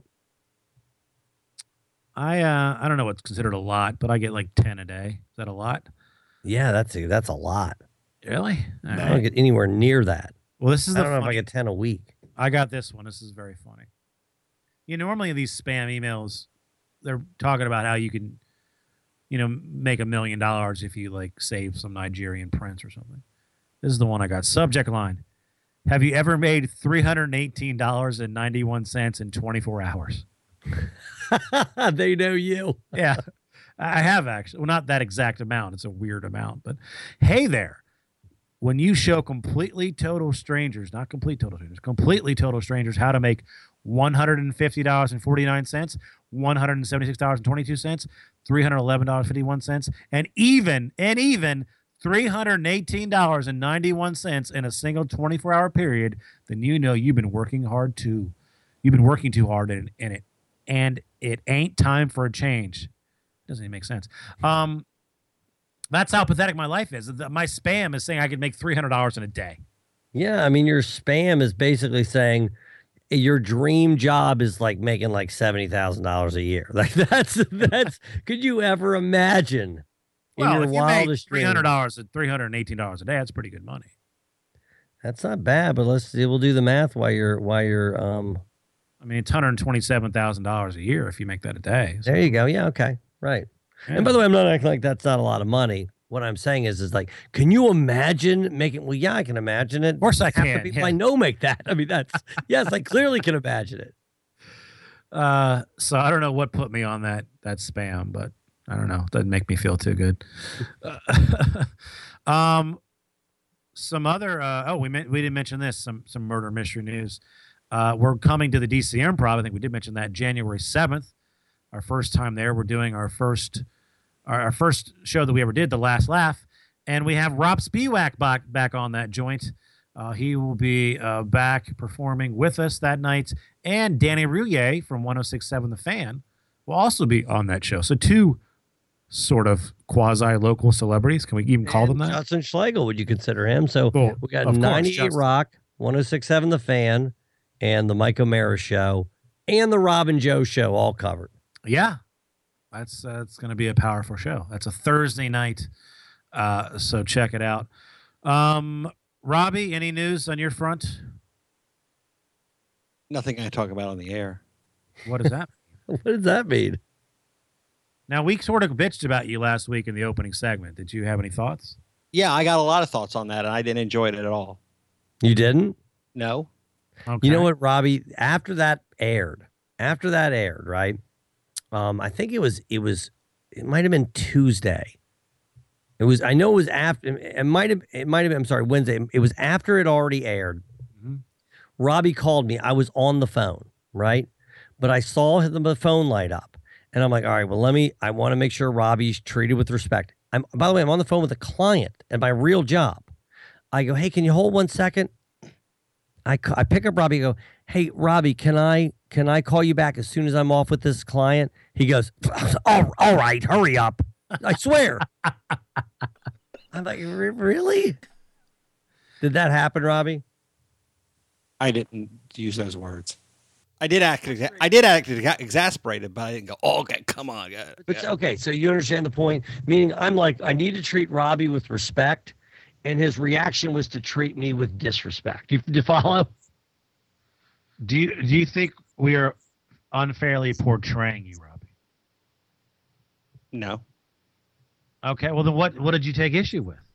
I uh, I don't know what's considered a lot, but I get like ten a day. Is that a lot? Yeah, that's a, that's a lot. Really? All I right. don't get anywhere near that. Well, this is I the don't know if I funny- get ten a week. I got this one. This is very funny. You know, normally these spam emails, they're talking about how you can, you know, make a million dollars if you like save some Nigerian prince or something. This is the one I got. Subject line: have you ever made three hundred eighteen dollars and ninety-one cents in twenty-four hours? They know you. Yeah, I have actually. Well, not that exact amount. It's a weird amount. But hey there. When you show completely total strangers, not complete total strangers, completely total strangers how to make one hundred fifty dollars and forty-nine cents, one hundred seventy-six dollars and twenty-two cents, three hundred eleven dollars and fifty-one cents, and even, and even three hundred eighteen dollars and ninety-one cents in a single twenty-four hour period, then you know you've been working hard too. You've been working too hard in, in it. And it ain't time for a change. Doesn't even make sense. Um, That's how pathetic my life is. My spam is saying I could make three hundred dollars in a day. Yeah, I mean, your spam is basically saying your dream job is like making like seventy thousand dollars a year. Like that's that's. Could you ever imagine? In Well, your if you make wildest three hundred dreams? dollars and three hundred eighteen dollars a day, that's pretty good money. That's not bad, but let's we'll do the math while you're while you're um. I mean, it's one hundred twenty-seven thousand dollars a year if you make that a day. So, There you go. Yeah. Okay. Right. yeah. And by the way, I'm not acting like that's not a lot of money. What I'm saying is, is like, can you imagine making? Well, yeah, I can imagine it. Of course I Half the can, people yeah. I know make that. I mean, that's yes, I clearly can imagine it. Uh, so I don't know what put me on that that spam, but I don't know. Doesn't make me feel too good. um, some other. Uh, oh, we meant, we didn't mention this. Some some murder mystery news. Uh, we're coming to the D C Improv. I think we did mention that January seventh. Our first time there. We're doing our first our, our first show that we ever did, The Last Laugh, and we have Rob Spiewak back back on that joint. Uh, he will be uh, back performing with us that night. And Danny Rouillet from one oh six point seven The Fan will also be on that show. So two sort of quasi-local celebrities. Can we even call them that? Justin Schlegel, would you consider him? So Cool. we got Of course, ninety-eight Justin. Rock, one oh six point seven The Fan, and the Mike O'Mara Show, and the Rob and Joe Show all covered. Yeah. That's uh, it's going to be a powerful show. That's a Thursday night. Uh, so check it out. Um, Robbie, any news on your front? Nothing I talk about on the air. What does that mean? What does that mean? Now, we sort of bitched about you last week in the opening segment. Did you have any thoughts? Yeah, I got a lot of thoughts on that, and I didn't enjoy it at all. You didn't? No. Okay. You know what, Robbie? After that aired, after that aired, right? Um, I think it was, it was, it might have been Tuesday. It was, I know it was after, it might have, it might have been, I'm sorry, Wednesday. It was after it already aired. Mm-hmm. Robbie called me. I was on the phone, right? But I saw the phone light up. And I'm like, all right, well, let me, I want to make sure Robbie's treated with respect. I'm, by the way, I'm on the phone with a client at my real job. I go, hey, can you hold one second? I, ca- I pick up Robbie and go, hey, Robbie, can I, can I call you back as soon as I'm off with this client? He goes, all, all right, hurry up. I swear. I'm like, "Re- really? Did that happen, Robbie? I didn't use those words. I did act. exa- I did act exa- exasperated, but I didn't go. Oh, okay, come on, guys. But, okay, so you understand the point. Meaning, I'm like, I need to treat Robbie with respect, and his reaction was to treat me with disrespect. You, do you follow? Do you do you think we are unfairly portraying you, Robbie? No. Okay, well then what what did you take issue with?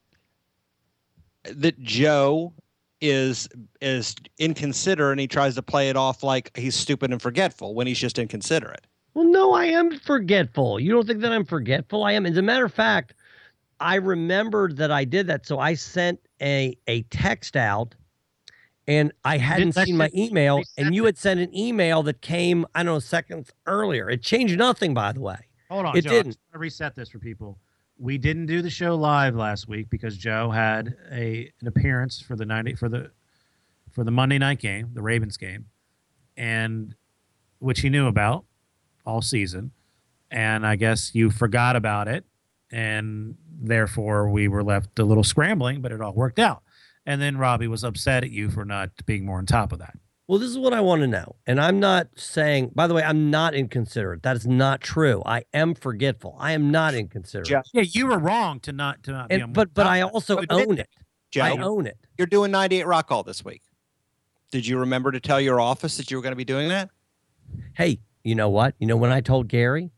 That Joe is is inconsiderate, and he tries to play it off like he's stupid and forgetful when he's just inconsiderate. Well, no, I am forgetful. You don't think that I'm forgetful? I am. As a matter of fact, I remembered that I did that, so I sent a a text out, and I hadn't That's seen my it. email, and you had sent an email that came, I don't know, seconds earlier. It changed nothing, by the way. Hold on, It Joe. didn't. I'm just gonna reset this for people. We didn't do the show live last week because Joe had a an appearance for the ninety for the for the Monday night game, the Ravens game, and which he knew about all season, and I guess you forgot about it, and therefore we were left a little scrambling, but it all worked out. And then Robbie was upset at you for not being more on top of that. Well, this is what I want to know. And I'm not saying, by the way, I'm not inconsiderate. That is not true. I am forgetful. I am not inconsiderate. Joe, Yeah, you were wrong to not to not be And, on but but top I of that. also So it own didn't- it. Joe, I own it. you're doing ninety-eight Rock All this week. Did you remember to tell your office that you were going to be doing that? Hey, you know what? You know when I told Gary?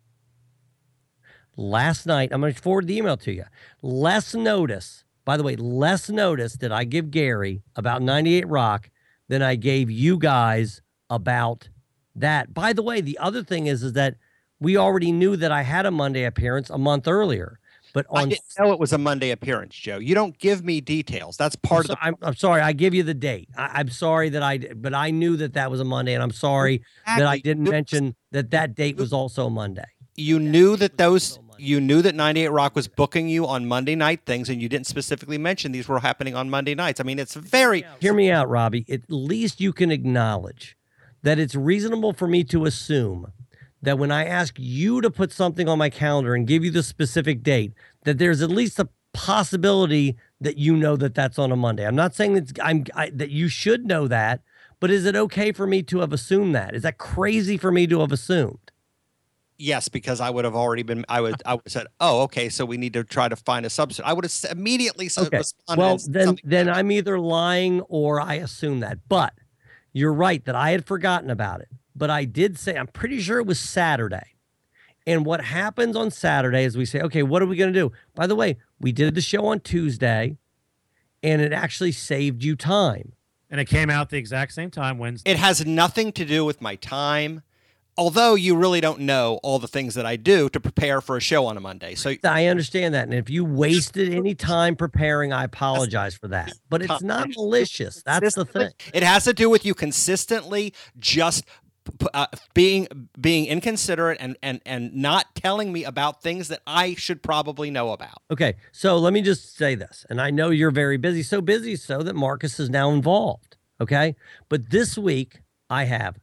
Last night, I'm going to forward the email to you. Less notice, by the way, less notice did I give Gary about ninety-eight Rock than I gave you guys about that. By the way, the other thing is, is that we already knew that I had a Monday appearance a month earlier. But I on didn't know it was a Monday appearance, Joe. You don't give me details. That's part I'm, so, of the. I'm, I'm sorry. I give you the date. I, I'm sorry that I, but I knew that that was a Monday, and I'm sorry that I Exactly. didn't mention that that date was also a Monday. You knew that those. You knew that ninety-eight Rock was booking you on Monday night things, and you didn't specifically mention these were happening on Monday nights. I mean, it's very. Hear me out, Robbie. At least you can acknowledge that it's reasonable for me to assume that when I ask you to put something on my calendar and give you the specific date, that there's at least a possibility that you know that that's on a Monday. I'm not saying that I'm I, that you should know that, but is it okay for me to have assumed that? Is that crazy for me to have assumed? Yes, because I would have already been. I would. I would have said, "Oh, okay. So we need to try to find a substitute." I would have s- immediately s- Okay. responded. Well, and said then something. then I'm either lying or I assume that. But you're right that I had forgotten about it. But I did say, I'm pretty sure it was Saturday. And what happens on Saturday is we say, okay, what are we going to do? By the way, we did the show on Tuesday, and it actually saved you time. And it came out the exact same time Wednesday. It has nothing to do with my time. Although you really don't know all the things that I do to prepare for a show on a Monday. So I understand that. And if you wasted any time preparing, I apologize for that. But it's not malicious. That's the thing. it has to do with you consistently just p- uh, being being inconsiderate and, and and not telling me about things that I should probably know about. Okay, so let me just say this, and I know you're very busy, so busy so that Marcus is now involved, okay? But this week, I have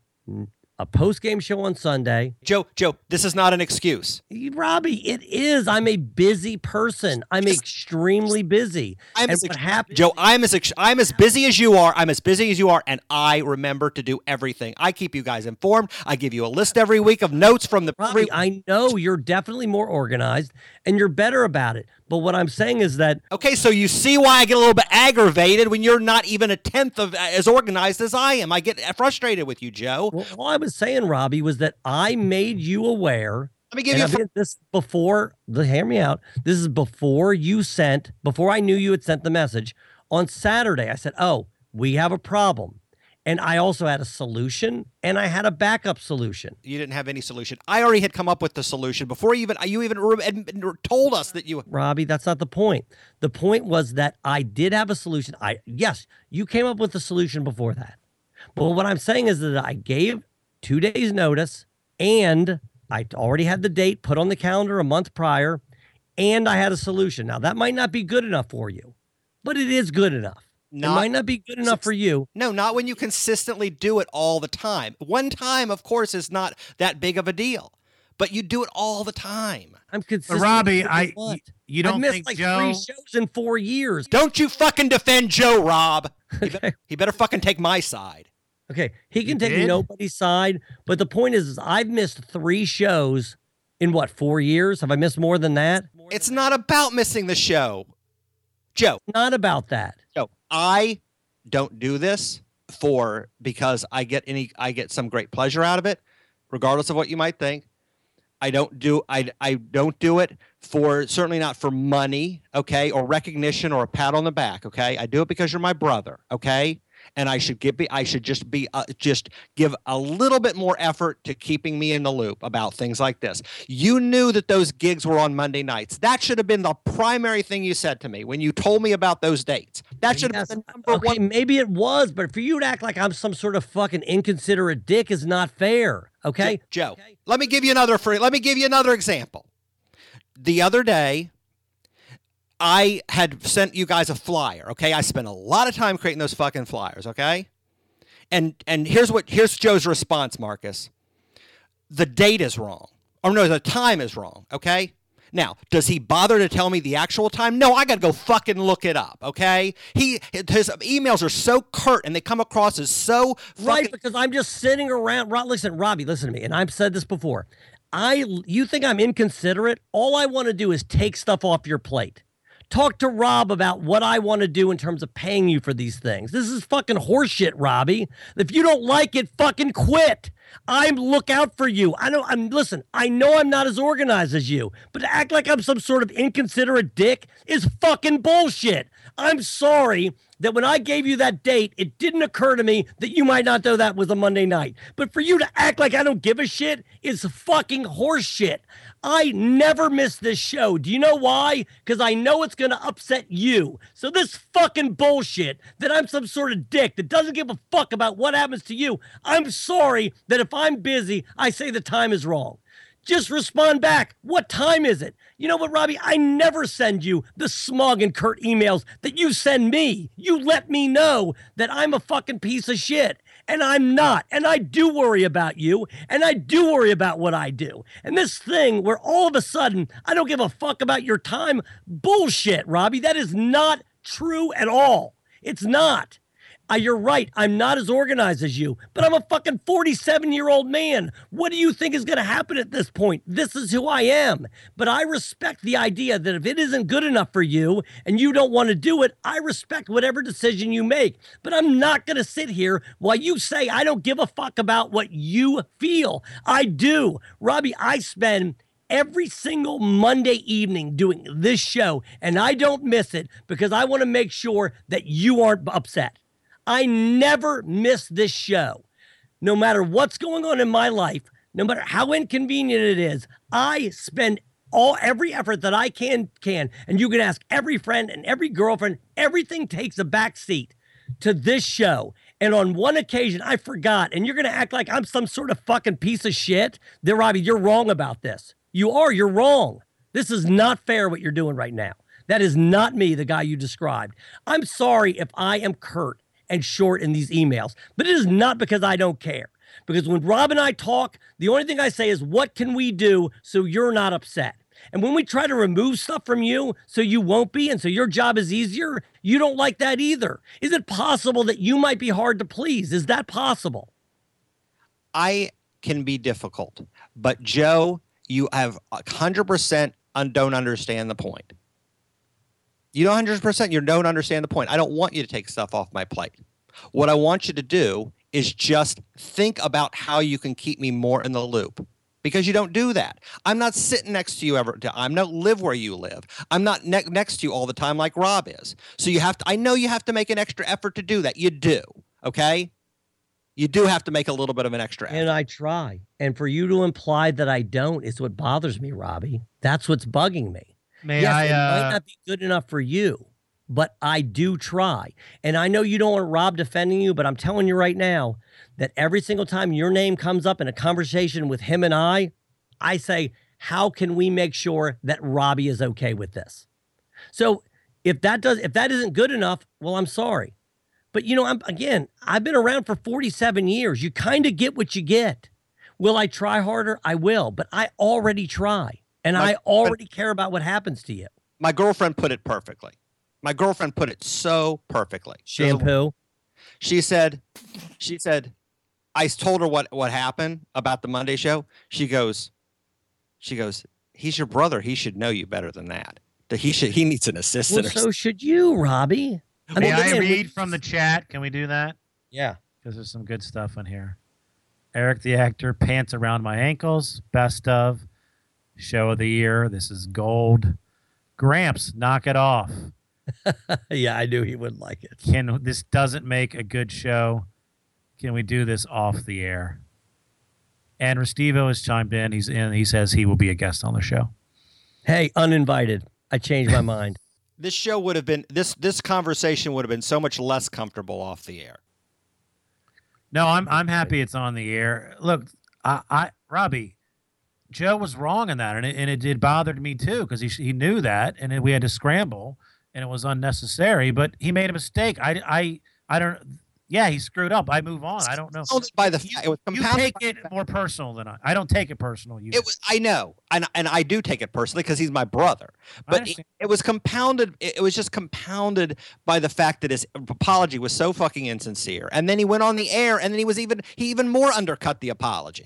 a post-game show on Sunday. Joe, Joe, this is not an excuse. Robbie, it is. I'm a busy person. I'm extremely busy. I'm and as what ex- happened? Joe, I'm as ex- I'm as busy as you are. I'm as busy as you are, and I remember to do everything. I keep you guys informed. I give you a list every week of notes from the. Robbie, I know you're definitely more organized, and you're better about it. But what I'm saying is that... Okay, so you see why I get a little bit aggravated when you're not even a tenth of as organized as I am. I get frustrated with you, Joe. Well, all I was saying, Robbie, was that I made you aware... Let me give and you... I did this before... Hear me out. This is before you sent... Before I knew you had sent the message. On Saturday, I said, oh, we have a problem. And I also had a solution, and I had a backup solution. You didn't have any solution. I already had come up with the solution before you even you even re- told us that you... Robbie, that's not the point. The point was that I did have a solution. I Yes, you came up with the solution before that. But what I'm saying is that I gave two days notice, and I already had the date put on the calendar a month prior, and I had a solution. Now, that might not be good enough for you, but it is good enough. Not, it might not be good enough for you. No, not when you consistently do it all the time. One time, of course, is not that big of a deal, but you do it all the time. I'm consistent. Robbie, I you, you don't I missed think like Joe... three shows in four years. Don't you fucking defend Joe, Rob. He, better, he better fucking take my side. Okay, he can You take did? nobody's side, but the point is, is I've missed three shows in what, four years? Have I missed more than that? It's not about missing the show. Joe. It's not about that. Joe, I don't do this for because I get any I get some great pleasure out of it, regardless of what you might think. I don't do I I don't do it for certainly not for money, okay, or recognition or a pat on the back, okay? I do it because you're my brother, okay? And I should give be I should just be uh, just give a little bit more effort to keeping me in the loop about things like this. You knew that those gigs were on Monday nights. That should have been the primary thing you said to me when you told me about those dates. That should have Yes, been the number okay, one. maybe it was, but for you to act like I'm some sort of fucking inconsiderate dick is not fair. Okay, Joe, Joe, let me give you another free. Let me give you another example. The other day, I had sent you guys a flyer. Okay, I spent a lot of time creating those fucking flyers. Okay, and and here's what here's Joe's response, Marcus. The date is wrong, or no, the time is wrong. Okay. Now, does he bother to tell me the actual time? No, I got to go fucking look it up, okay? He his emails are so curt and they come across as so fucking... Right, because I'm just sitting around. Listen, Robbie, listen to me, and I've said this before. I, you think I'm inconsiderate? All I want to do is take stuff off your plate. Talk to Rob about what I want to do in terms of paying you for these things. This is fucking horseshit, Robbie. If you don't like it, fucking quit. I'm look out for you. I know I'm listen, I know I'm not as organized as you, but to act like I'm some sort of inconsiderate dick is fucking bullshit. I'm sorry that when I gave you that date, it didn't occur to me that you might not know that was a Monday night. But for you to act like I don't give a shit is fucking horseshit. I never miss this show. Do you know why? Because I know it's going to upset you. So this fucking bullshit that I'm some sort of dick that doesn't give a fuck about what happens to you, I'm sorry that if I'm busy, I say the time is wrong. Just respond back. What time is it? You know what, Robbie? I never send you the smug and curt emails that you send me. You let me know that I'm a fucking piece of shit. And I'm not. And I do worry about you. And I do worry about what I do. And this thing where all of a sudden I don't give a fuck about your time. Bullshit, Robbie. That is not true at all. It's not. Uh, you're right. I'm not as organized as you, but I'm a fucking forty-seven-year-old man. What do you think is going to happen at this point? This is who I am. But I respect the idea that if it isn't good enough for you and you don't want to do it, I respect whatever decision you make. But I'm not going to sit here while you say I don't give a fuck about what you feel. I do. Robbie, I spend every single Monday evening doing this show, and I don't miss it because I want to make sure that you aren't upset. I never miss this show. No matter what's going on in my life, no matter how inconvenient it is, I spend all every effort that I can can. And you can ask every friend and every girlfriend, everything takes a back seat to this show. And on one occasion, I forgot. And you're going to act like I'm some sort of fucking piece of shit? Then, Robbie, you're wrong about this. You are. You're wrong. This is not fair what you're doing right now. That is not me, the guy you described. I'm sorry if I am curt and short in these emails, but it is not because I don't care. Because when Rob and I talk, the only thing I say is, what can we do so you're not upset? And when we try to remove stuff from you so you won't be, and so your job is easier, you don't like that either. Is it possible that you might be hard to please? Is that possible? I can be difficult, but Joe, you have one hundred percent un- don't understand the point. You don't one hundred percent, you don't understand the point. I don't want you to take stuff off my plate. What I want you to do is just think about how you can keep me more in the loop. Because you don't do that. I'm not sitting next to you ever. I don't live where you live. I'm not ne- next to you all the time like Rob is. So you have to, I know you have to make an extra effort to do that. You do. Okay? You do have to make a little bit of an extra effort. And I try. And for you to imply that I don't is what bothers me, Robbie. That's what's bugging me. May yes, I, it uh... might not be good enough for you, but I do try. And I know you don't want Rob defending you, but I'm telling you right now that every single time your name comes up in a conversation with him and I, I say, how can we make sure that Robbie is okay with this? So if that does, if that isn't good enough, well, I'm sorry. But you know, I'm again, I've been around for forty-seven years. You kind of get what you get. Will I try harder? I will, but I already try. And My, I already care about what happens to you. My girlfriend put it perfectly. My girlfriend put it so perfectly. Shampoo. She said, she said, I told her what, what happened about the Monday show. She goes, she goes, he's your brother. He should know you better than that. That he should, he needs an assistant. Well, or so something. should you, Robbie. I May mean, I again, read we- from the chat? Can we do that? Yeah. Because there's some good stuff in here. Eric the actor, pants around my ankles, best of, show of the year. This is gold. Gramps, knock it off. Yeah, I knew he would like it. Can this doesn't make a good show? Can we do this off the air? And Restivo has chimed in. He's in. He says he will be a guest on the show. Hey, uninvited. I changed my mind. This show would have been, this, this conversation would have been so much less comfortable off the air. No, I'm I'm happy it's on the air. Look, I, I Robbie, Joe was wrong in that, and it, and it, it bothered me too because he he knew that, and it, we had to scramble, and it was unnecessary. But he made a mistake. I I I don't. Yeah, he screwed up. I move on. I don't know. By the fact, it was You compounded take by it more personal than I. I don't take it personal. You. It was, I know, and and I do take it personally because he's my brother. I But it, understand. it was compounded. It, it was just compounded by the fact that his apology was so fucking insincere, and then he went on the air, and then he was even he even more undercut the apology.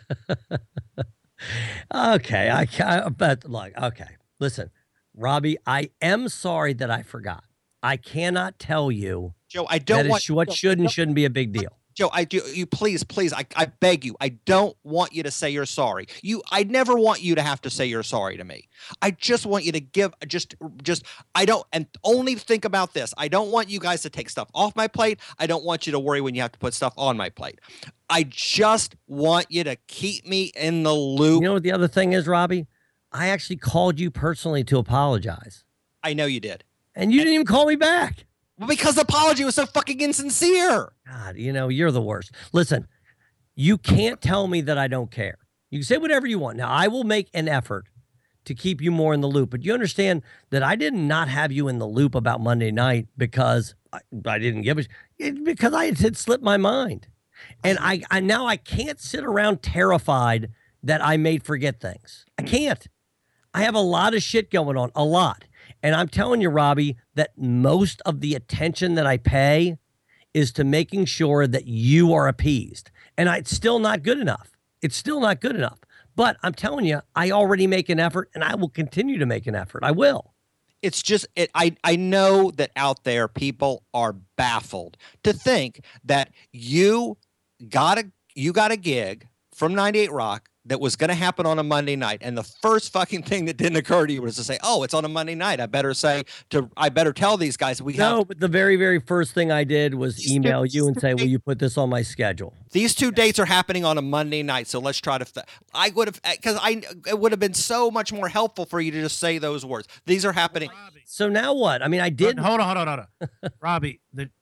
Okay, I can't. But look, okay, listen, Robbie, I am sorry that I forgot. I cannot tell you, Joe, I don't that is want what Joe, should I and don't- shouldn't be a big deal. Joe, I do you please, please, I, I beg you, I don't want you to say you're sorry. You I never want you to have to say you're sorry to me. I just want you to give just just I don't and only think about this. I don't want you guys to take stuff off my plate. I don't want you to worry when you have to put stuff on my plate. I just want you to keep me in the loop. You know what the other thing is, Robbie? I actually called you personally to apologize. I know you did. And you didn't even call me back. Well, because the apology was so fucking insincere. God, you know, you're the worst. Listen, you can't tell me that I don't care. You can say whatever you want. Now, I will make an effort to keep you more in the loop, but you understand that I did not have you in the loop about Monday night because I, I didn't give a it, because I had slipped my mind. And I, I now I can't sit around terrified that I may forget things. I can't. I have a lot of shit going on, a lot. And I'm telling you, Robbie, that most of the attention that I pay is to making sure that you are appeased. And I, it's still not good enough. It's still not good enough. But I'm telling you, I already make an effort, and I will continue to make an effort. I will. It's just it, I I know that out there people are baffled to think that you got a you got a gig from ninety-eight Rock that was going to happen on a Monday night, and the first fucking thing that didn't occur to you was to say, "Oh, it's on a Monday night. I better say to I better tell these guys we have." No, but the very, very first thing I did was email you and say, "Will you put this on my schedule?" These two dates are happening on a Monday night, so let's try to. F- I would have because I it would have been so much more helpful for you to just say those words. These are happening. So now what? I mean, I did. Hold on, hold on, hold on. Robbie, the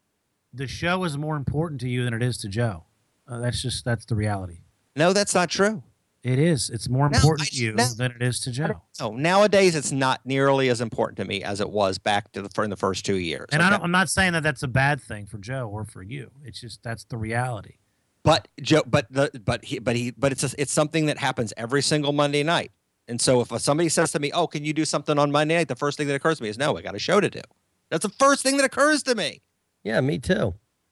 the show is more important to you than it is to Joe. Uh, that's just that's the reality. No, that's not true. It is. It's more No, important I- to you no. than it is to Joe. Oh, nowadays it's not nearly as important to me as it was back to the in the first two years. And I okay? don't, I'm not saying that that's a bad thing for Joe or for you. It's just that's the reality. But Joe, but the but he but he but it's a, it's something that happens every single Monday night. And so if somebody says to me, "Oh, can you do something on Monday night?" the first thing that occurs to me is, "No, I got a show to do." That's the first thing that occurs to me. Yeah, me too.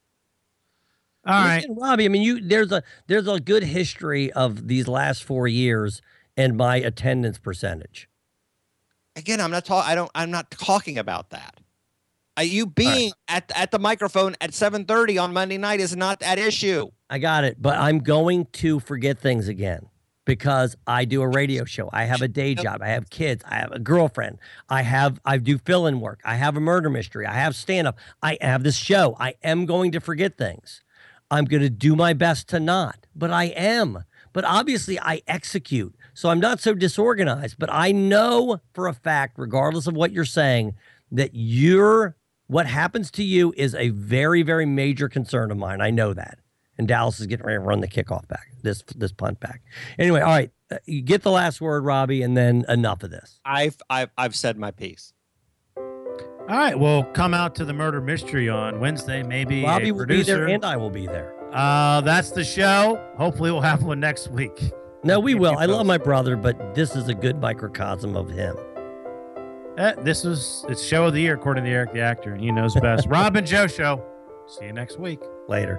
All right, Listen, Robbie. I mean, you there's a there's a good history of these last four years and my attendance percentage. Again, I'm not talking. I don't. I'm not talking about that. Uh, you being at at the microphone at seven thirty on Monday night is not at issue. I got it, but I'm going to forget things again because I do a radio show. I have a day job. I have kids. I have a girlfriend. I have I do fill-in work. I have a murder mystery. I have stand-up. I have this show. I am going to forget things. I'm going to do my best to not, but I am. But obviously, I execute. So I'm not so disorganized. But I know for a fact, regardless of what you're saying, that you're what happens to you is a very, very major concern of mine. I know that. And Dallas is getting ready to run the kickoff back, this this punt back. Anyway, all right, uh, you get the last word, Robbie, and then enough of this. I've I've I've said my piece. All right, we'll come out to the murder mystery on Wednesday. Maybe Robbie a will be there, producer. and I will be there. Uh, that's the show. Hopefully, we'll have one next week. No, we Keep will. you I love posted. my brother, but this is a good microcosm of him. Eh, this was it's show of the year according to Eric the Actor, and he knows best. Rob and Joe Show. See you next week. Later.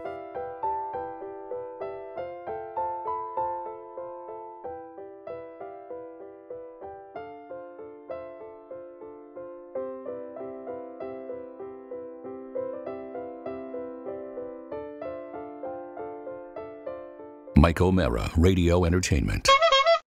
Mike O'Mara, Radio Entertainment.